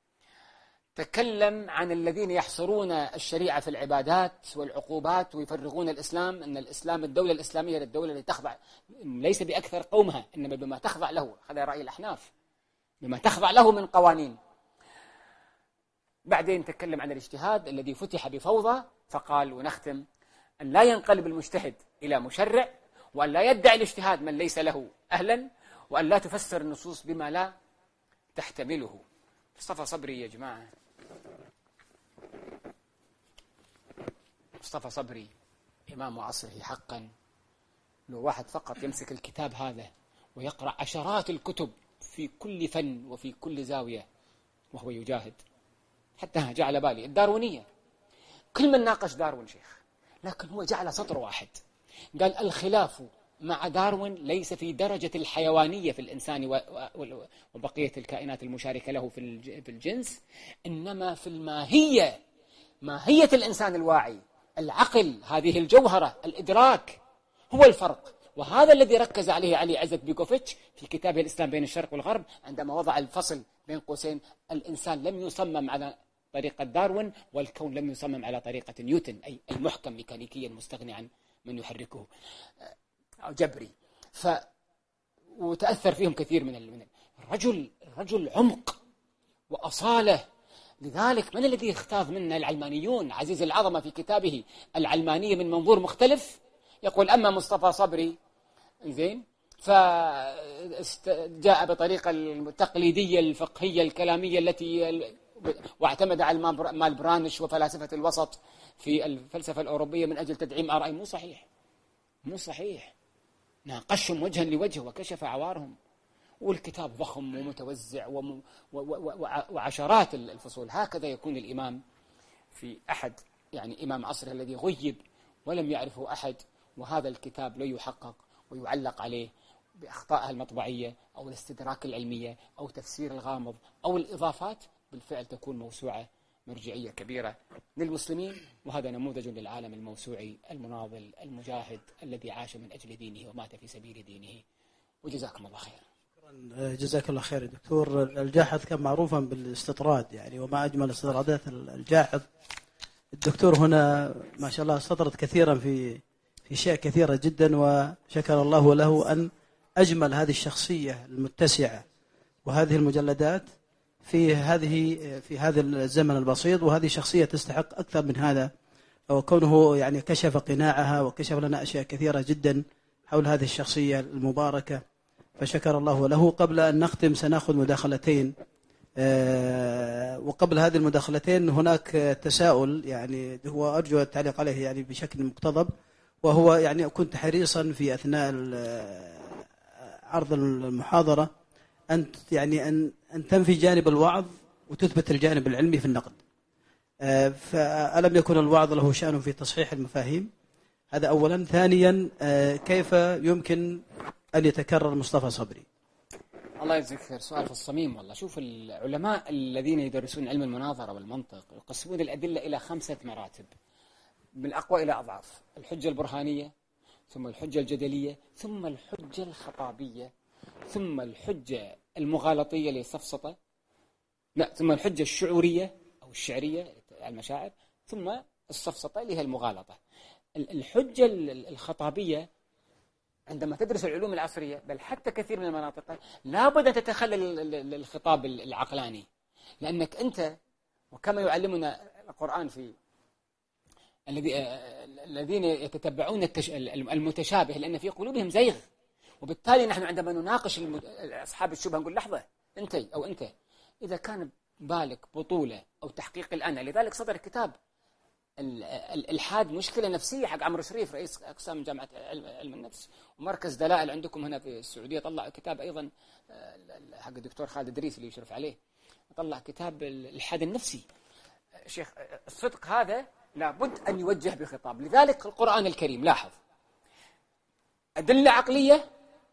تكلم عن الذين يحصرون الشريعة في العبادات والعقوبات ويفرغون الإسلام، أن الإسلام الدولة الإسلامية للدولة التي تخضع ليس بأكثر قومها إنما بما تخضع له. هذا رأي الأحناف، بما تخضع له من قوانين. بعدين تكلم عن الاجتهاد الذي فتح بفوضى، فقال ونختم أن لا ينقلب المجتهد إلى مشرع، وأن لا يدعي الاجتهاد من ليس له أهلا، وأن لا تفسر النصوص بما لا تحتمله. مصطفى صبري يا جماعة، مصطفى صبري إمام عصره حقا. لو واحد فقط يمسك الكتاب هذا ويقرأ عشرات الكتب في كل فن وفي كل زاوية وهو يجاهد. حتى جاء على بالي الداروينية، كل من ناقش داروين شيخ، لكن هو جعل سطر واحد قال الخلاف مع داروين ليس في درجة الحيوانية في الإنسان وبقية الكائنات المشاركة له في الجنس، إنما في الماهية، ماهية الإنسان الواعي، العقل، هذه الجوهرة، الإدراك هو الفرق. وهذا الذي ركز عليه علي عزت بيكوفيتش في كتابه الإسلام بين الشرق والغرب، عندما وضع الفصل بين قوسين: الإنسان لم يصمم على طريقة داروين، والكون لم يصمم على طريقة نيوتن، أي المحكم ميكانيكيا مستغني عن من يحركه أو جبري. وتأثر فيهم كثير من الرجل عمق وأصالة، لذلك من الذي اختاض منا العلمانيون عزيز العظمة في كتابه العلمانية من منظور مختلف؟ يقول أما مصطفى صبري زين فجاء بطريقة التقليدية الفقهية الكلامية التي واعتمد على مال برانش وفلاسفة الوسط في الفلسفة الأوروبية من أجل تدعيم آرائهم. مو صحيح، مو صحيح. ناقشهم وجها لوجه وكشف عوارهم، والكتاب ضخم ومتوزع وعشرات الفصول. هكذا يكون الإمام في أحد يعني إمام عصره الذي غيب ولم يعرفه أحد، وهذا الكتاب لا يحقق ويعلق عليه بأخطائها المطبعية أو الاستدراك العلمية أو تفسير الغامض أو الإضافات، بالفعل تكون موسوعة مرجعية كبيرة للمسلمين. وهذا نموذج للعالم الموسوعي المناضل المجاهد الذي عاش من أجل دينه ومات في سبيل دينه. وجزاكم الله خير. جزاك الله خير دكتور. الجاحظ كان معروفا بالاستطراد يعني، وما أجمل استطرادات الجاحظ. الدكتور هنا ما شاء الله استطرد كثيرا في أشياء كثيرة جدا، وشكر الله له أن أجمل هذه الشخصية المتسعة وهذه المجلدات في هذا الزمن البسيط، وهذه شخصية تستحق أكثر من هذا، وكونه يعني كشف قناعها وكشف لنا أشياء كثيرة جدا حول هذه الشخصية المباركة، فشكر الله له. قبل أن نختم سنأخذ مداخلتين، وقبل هذه المداخلتين هناك تساؤل يعني هو أرجو التعليق عليه يعني بشكل مقتضب، وهو يعني كنت حريصا في أثناء عرض المحاضرة أن تنفي جانب الوعظ وتثبت الجانب العلمي في النقد. فألم يكن الوعظ له شأن في تصحيح المفاهيم؟ هذا أولا. ثانيا، كيف يمكن أن يتكرر مصطفى صبري؟ الله يجزيك خير. سؤال في الصميم والله. شوف العلماء الذين يدرسون علم المناظرة والمنطق يقسمون الأدلة إلى 5 مراتب من أقوى إلى أضعف: الحجة البرهانية، ثم الحجة الجدلية، ثم الحجة الخطابية، ثم الحجة المغالطية للسفسطة، لا، ثم الحجة الشعورية أو الشعرية المشاعر، ثم السفسطة اللي هي المغالطة. الحجة الخطابية عندما تدرس العلوم العصرية بل حتى كثير من المناطق لابد أن تتخلل الخطاب العقلاني، لأنك أنت وكما يعلمنا القرآن في الذين يتتبعون المتشابه لأن في قلوبهم زيغ. وبالتالي نحن عندما نناقش أصحاب الشبهة نقول لحظة، أنت أو أنت إذا كان بالك بطولة أو تحقيق الأنا، لذلك صدر كتاب الإلحاد مشكلة نفسية حق عمرو شريف رئيس أقسام جامعة علم النفس، ومركز دلائل عندكم هنا في السعودية طلع كتاب أيضا حق الدكتور خالد إدريس اللي يشرف عليه، طلع كتاب الإلحاد النفسي. شيخ الصدق هذا لابد أن يوجه بخطاب. لذلك القرآن الكريم لاحظ أدلة عقلية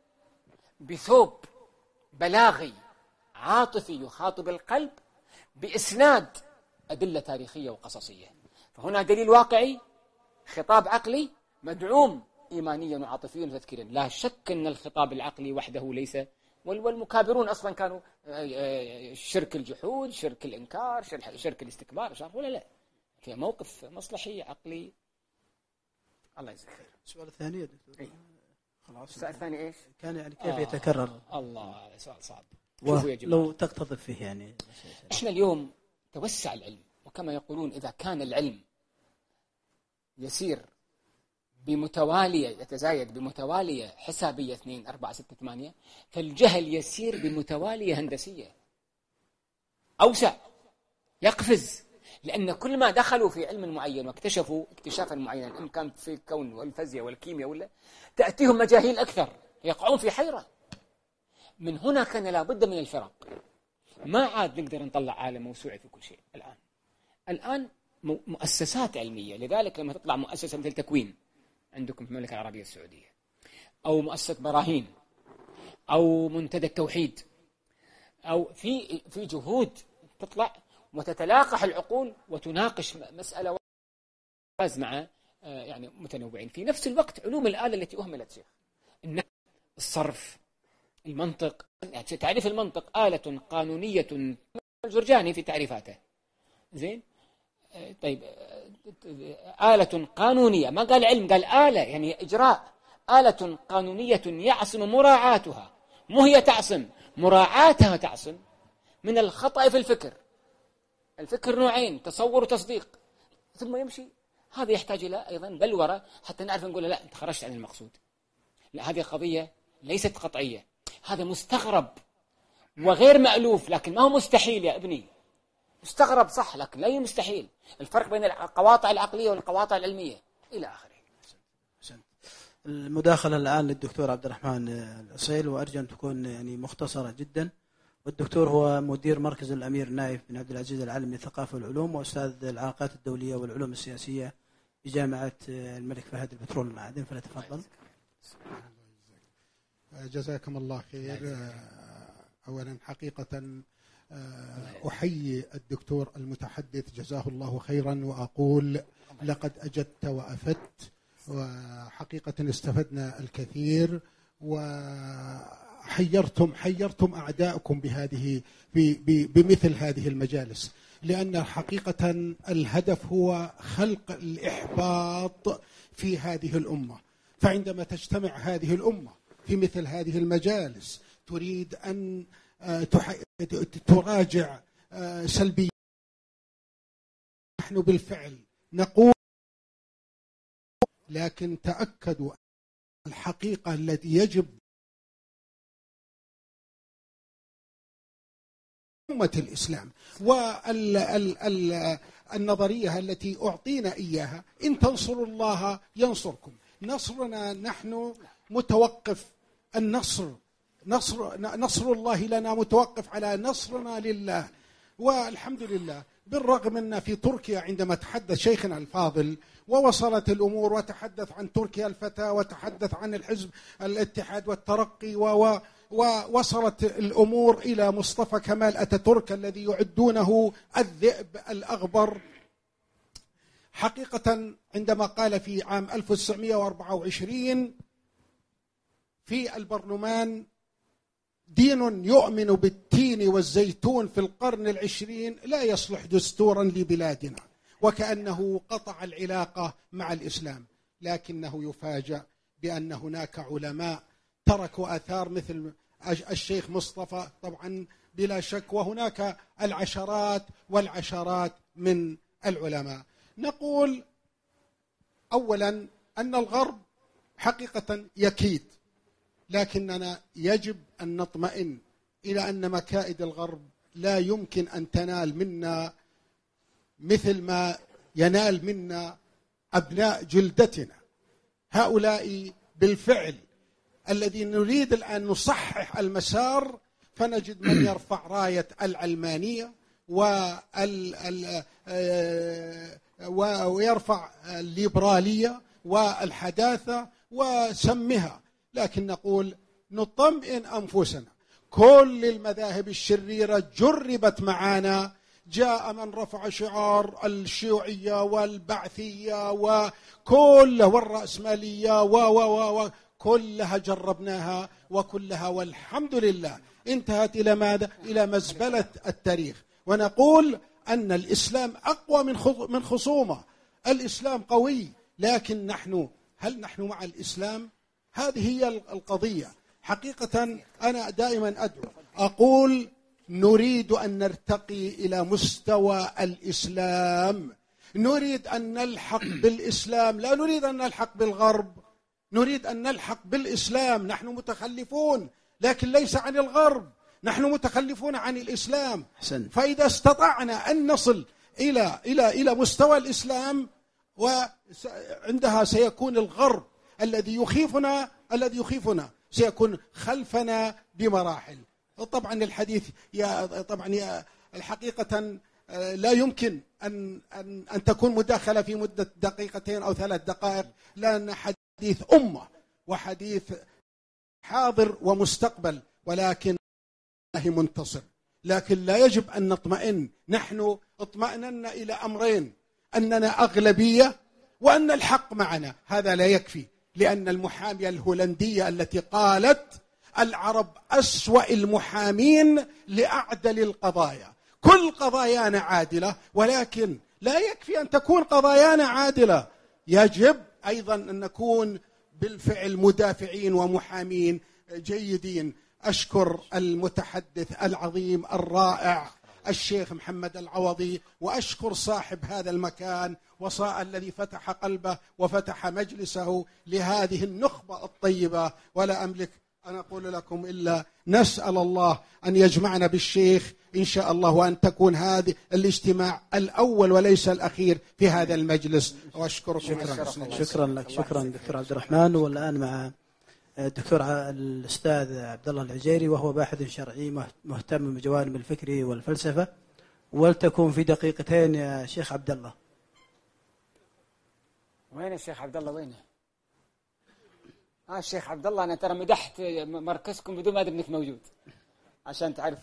بثوب بلاغي عاطفي يخاطب القلب بإسناد أدلة تاريخية وقصصية. فهنا دليل واقعي، خطاب عقلي مدعوم إيمانيا وعاطفيا وتذكيرا. لا شك أن الخطاب العقلي وحده ليس، والمكابرون أصلا كانوا شرك الجحود، شرك الإنكار، شرك الاستكبار، ولا لا، في موقف مصلحي عقلي. الله يجزيك خير. السؤال الثاني يا دكتور. خلاص. السؤال الثاني إيش؟ كان يعني كيف يتكرر؟ الله، سؤال صعب. لو تقتضب فيه يعني. إحنا اليوم توسع العلم، وكما يقولون إذا كان العلم يسير بمتوالية يتزايد بمتوالية حسابية 2 4 6 8، فالجهل يسير بمتوالية هندسية أوسع، يقفز. لأن كل ما دخلوا في علم معين واكتشفوا اكتشافا معينا، إن كان في الكون والفيزياء والكيمياء ولا، تأتيهم مجاهيل أكثر، يقعون في حيرة. من هنا كان لابد من الفرق. ما عاد نقدر نطلع عالم موسوعي في كل شيء. الآن مؤسسات علمية. لذلك لما تطلع مؤسسة مثل تكوين عندكم في المملكة العربية السعودية، أو مؤسسة براهين، أو منتدى التوحيد، أو في جهود تطلع وتتلاقح العقول وتناقش مسألة مع يعني متنوعين. في نفس الوقت علوم الآلة التي أهملت شيخ، النحو، الصرف، المنطق. يعني تعريف المنطق آلة قانونية، الجرجاني في تعريفاته زين. طيب آلة قانونية، ما قال علم، قال آلة يعني إجراء. آلة قانونية يعصم مراعاتها، مو هي تعصم، مراعاتها تعصم من الخطأ في الفكر. الفكر نوعين، تصور وتصديق، ثم يمشي. هذا يحتاج إلى أيضا بلورة حتى نعرف نقول لا أنت خرجت عن المقصود. لا، هذه قضية ليست قطعية، هذا مستغرب وغير مألوف، لكن ما هو مستحيل يا ابني. مستغرب صح، لكن لا مستحيل. الفرق بين القواطع العقلية والقواطع العلمية إلى آخره. المداخلة الآن للدكتور عبد الرحمن الأصيل، وأرجو أن تكون يعني مختصرة جدا. والدكتور هو مدير مركز الأمير نايف بن عبد العزيز العالمي للثقافة والعلوم، وأستاذ العلاقات الدولية والعلوم السياسية بجامعة الملك فهد البترول والمعادن، فليتفضل. جزاكم الله خير. أولا حقيقة أحيي الدكتور المتحدث جزاه الله خيرا، وأقول لقد أجدت وأفدت، وحقيقة استفدنا الكثير، وحيرتم أعداءكم بمثل هذه المجالس، لأن حقيقة الهدف هو خلق الإحباط في هذه الأمة. فعندما تجتمع هذه الأمة في مثل هذه المجالس تريد أن تراجع سلبية، نحن بالفعل نقول، لكن تأكدوا الحقيقة التي يجب أمة الإسلام، والنظرية التي أعطينا إياها إن تنصروا الله ينصركم. نصرنا نحن متوقف، نصر الله لنا متوقف على نصرنا لله. والحمد لله، بالرغم أن في تركيا عندما تحدث شيخنا الفاضل ووصلت الأمور وتحدث عن تركيا الفتى وتحدث عن الحزب الاتحاد والترقي، ووصلت الأمور إلى مصطفى كمال أتاتورك الذي يعدونه الذئب الأغبر. حقيقة عندما قال في عام 1924 في البرلمان: دين يؤمن بالتين والزيتون في القرن العشرين لا يصلح دستورا لبلادنا، وكأنه قطع العلاقة مع الإسلام. لكنه يفاجأ بأن هناك علماء تركوا آثار مثل الشيخ مصطفى طبعا بلا شك، وهناك العشرات والعشرات من العلماء. نقول أولا أن الغرب حقيقة يكيد، لكننا يجب أن نطمئن إلى أن مكائد الغرب لا يمكن أن تنال منا مثل ما ينال منا أبناء جلدتنا. هؤلاء بالفعل الذين نريد الآن نصحح المسار، فنجد من يرفع راية العلمانية ويرفع الليبرالية والحداثة وسمها. لكن نقول نطمئن أنفسنا، كل المذاهب الشريرة جربت معنا، جاء من رفع شعار الشيوعية والبعثية وكل والرأسمالية كلها جربناها، وكلها والحمد لله انتهت إلى ماذا؟ إلى مزبلة التاريخ. ونقول أن الإسلام أقوى من خصومه، الإسلام قوي، لكن هل نحن مع الإسلام؟ هذه هي القضية. حقيقة أنا دائما أقول نريد أن نرتقي إلى مستوى الإسلام، نريد أن نلحق بالإسلام، لا نريد أن نلحق بالغرب، نريد أن نلحق بالإسلام. نحن متخلفون لكن ليس عن الغرب، نحن متخلفون عن الإسلام. فإذا استطعنا أن نصل إلى مستوى الإسلام، وعندها سيكون الغرب الذي يخيفنا سيكون خلفنا بمراحل. طبعا الحديث الحقيقة لا يمكن أن تكون مداخلة في مدة دقيقتين أو 3 دقائق، لأن حديث أمة وحديث حاضر ومستقبل، ولكن الله منتصر. لكن لا يجب أن نطمئن. نحن اطمأننا إلى أمرين: أننا أغلبية وأن الحق معنا. هذا لا يكفي، لأن المحامية الهولندية التي قالت العرب أسوأ المحامين لأعدل القضايا، كل قضايانا عادلة، ولكن لا يكفي أن تكون قضايانا عادلة، يجب أيضا أن نكون بالفعل مدافعين ومحامين جيدين. أشكر المتحدث العظيم الرائع الشيخ محمد العوضي، وأشكر صاحب هذا المكان الذي فتح قلبه وفتح مجلسه لهذه النخبة الطيبة. ولا أملك أن أقول لكم إلا نسأل الله أن يجمعنا بالشيخ إن شاء الله، وأن تكون هذه الاجتماع الأول وليس الأخير في هذا المجلس. وأشكركم. شكرا لك. شكرا دكتور عبد الرحمن. والآن مع الدكتور الأستاذ عبد الله العجيري، وهو باحث شرعي مهتم بجوانب الفكر والفلسفة. ولتكن في دقيقتين يا شيخ عبد الله. وين الشيخ عبد الله؟ وينه؟ الشيخ عبد الله، أنا ترى مدحت مركزكم بدون ما أدري أنك موجود عشان تعرف.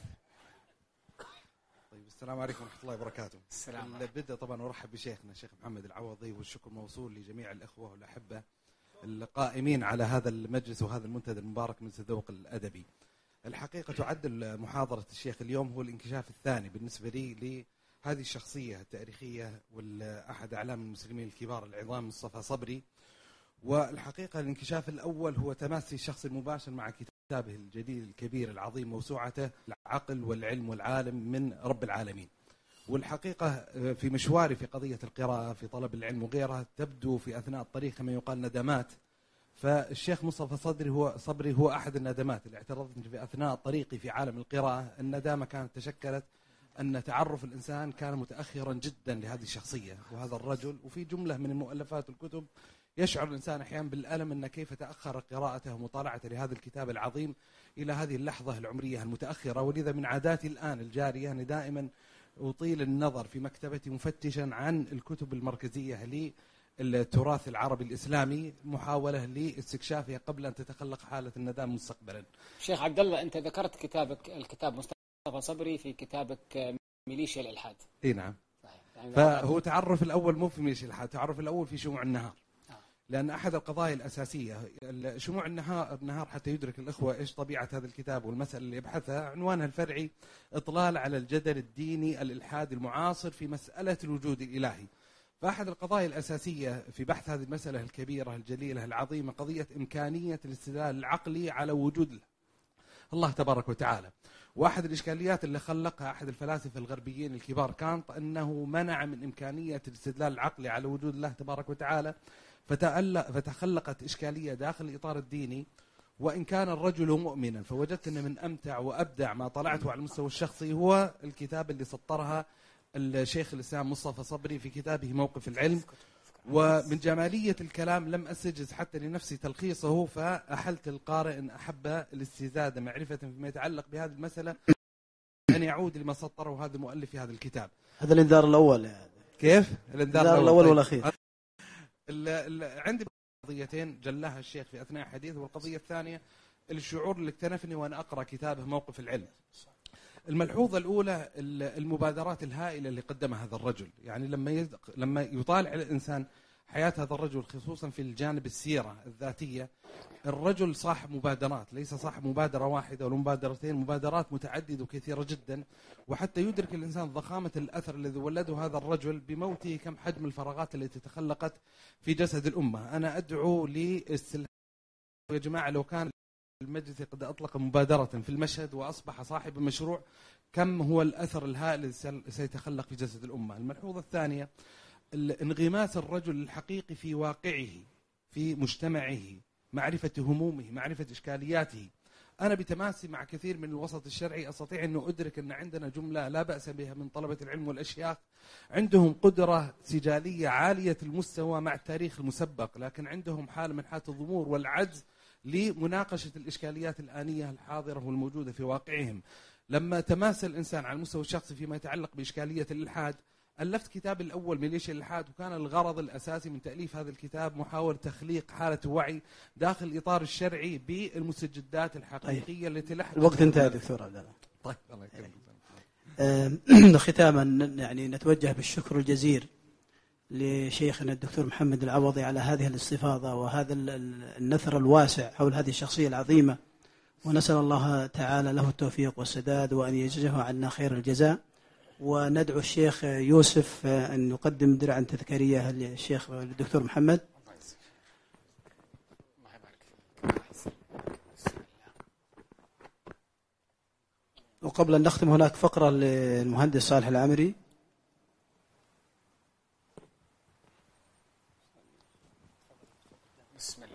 طيب، السلام عليكم ورحمة الله وبركاته. السلام. بدأ طبعا أرحب بشيخنا الشيخ محمد العوضي، والشكر موصول لجميع الأخوة والأحبة القائمين على هذا المجلس وهذا المنتدى المبارك من الذوق الأدبي. الحقيقة تعد محاضرة الشيخ اليوم هو الانكشاف الثاني بالنسبة لي لهذه الشخصية التاريخية والأحد أعلام المسلمين الكبار العظام مصطفى صبري. والحقيقة الانكشاف الأول هو تماسي الشخص المباشر مع كتابه الجليل الكبير العظيم، موسوعته العقل والعلم والعالم من رب العالمين. والحقيقة في مشواري في قضية القراءة في طلب العلم وغيرها تبدو في أثناء الطريق كما يقال ندمات. فالشيخ مصطفى صبري هو أحد الندمات اللي اعترضت في أثناء طريقي في عالم القراءة. الندامة كانت تشكلت أن تعرف الإنسان كان متأخرا جدا لهذه الشخصية وهذا الرجل. وفي جملة من المؤلفات والكتب يشعر الإنسان أحيانا بالألم أن كيف تأخر قراءته ومطالعته لهذا الكتاب العظيم إلى هذه اللحظة العمرية المتأخرة. ولذا من عاداتي الآن الجارية أن دائما أطيل النظر في مكتبتي مفتشا عن الكتب المركزية للتراث العربي الإسلامي، محاولة لاستكشافها قبل أن تتخلق حالة الندام مستقبلا. شيخ عبد الله، أنت ذكرت الكتاب مصطفى صبري في كتابك ميليشيا الإلحاد. إيه نعم. يعني فهو تعرف الأول مو في ميليشيا الإلحاد، تعرف الأول في شموع النهار. لأن أحد القضايا الأساسية شموع النهار حتى يدرك الأخوة إيش طبيعة هذا الكتاب والمسألة اللي يبحثها، عنوانها الفرعي إطلال على الجدل الديني الإلحاد المعاصر في مسألة الوجود الإلهي. فأحد القضايا الأساسية في بحث هذه المسألة الكبيرة الجليلة العظيمة قضية إمكانية الاستدلال العقلي على وجود الله تبارك وتعالى. واحد الإشكاليات اللي خلقها أحد الفلاسفة الغربيين الكبار كانت أنه منع من إمكانية الاستدلال العقلي على وجود الله تبارك وتعالى، فتخلقت إشكالية داخل الإطار الديني. وإن كان الرجل مؤمنا، فوجدت أن من أمتع وأبدع ما طلعته على المستوى الشخصي هو الكتاب اللي سطرها الشيخ الإسلام مصطفى صبري في كتابه موقف العلم. ومن جمالية الكلام لم أسجز حتى لنفسي تلخيصه، فأحلت القارئ إن أحب الاستزادة معرفة فيما يتعلق بهذه المسألة أن يعود لما سطره هذا المؤلف في هذا الكتاب. هذا الإنذار الأول يعني. كيف؟ الإنذار الأول والأخير. عندي قضيتين جلاها الشيخ في أثناء حديثه، والقضية الثانية الشعور اللي اكتنفني وأنا أقرأ كتابه موقف العلم. الملحوظة الأولى المبادرات الهائلة اللي قدمها هذا الرجل. يعني لما يطالع الإنسان حياة هذا الرجل خصوصا في الجانب السيرة الذاتية، الرجل صاحب مبادرات، ليس صاحب مبادرة واحدة ولا مبادرتين، مبادرات متعددة وكثيرة جدا. وحتى يدرك الإنسان ضخامة الأثر الذي ولده هذا الرجل بموته كم حجم الفراغات التي تخلقت في جسد الأمة. أنا أدعو لاستلهام يا جماعة، لو كان المجلس قد أطلق مبادرة في المشهد وأصبح صاحب مشروع، كم هو الأثر الهائل الذي سيتخلق في جسد الأمة. الملحوظة الثانية انغماس الرجل الحقيقي في واقعه في مجتمعه، معرفة همومه، معرفة إشكالياته. أنا بتماسي مع كثير من الوسط الشرعي أستطيع أن أدرك أن عندنا جملة لا بأس بها من طلبة العلم والأشياخ عندهم قدرة سجالية عالية المستوى مع التاريخ المسبق، لكن عندهم حالة من حالة الضمور والعجز لمناقشة الإشكاليات الآنية الحاضرة والموجودة في واقعهم. لما تماسى الإنسان على المستوى الشخصي فيما يتعلق بإشكالية الإلحاد، ألفت كتاب الأول ميليشيا الإلحاد، وكان الغرض الأساسي من تأليف هذا الكتاب محاولة تخليق حالة وعي داخل الإطار الشرعي بالمستجدات الحقيقية التي لحقت. الوقت انتهى دكتور عبد الله. طيب الله يكرمك. ختاما يعني نتوجه بالشكر الجزيل لشيخنا الدكتور محمد العوضي على هذه الاستفاضة وهذا النثر الواسع حول هذه الشخصية العظيمة، ونسأل الله تعالى له التوفيق والسداد وأن يجزيه عنا خير الجزاء. وندعو الشيخ يوسف أن يقدم درعا تذكارية للشيخ الدكتور محمد. وقبل أن نختم هناك فقرة للمهندس صالح العامري.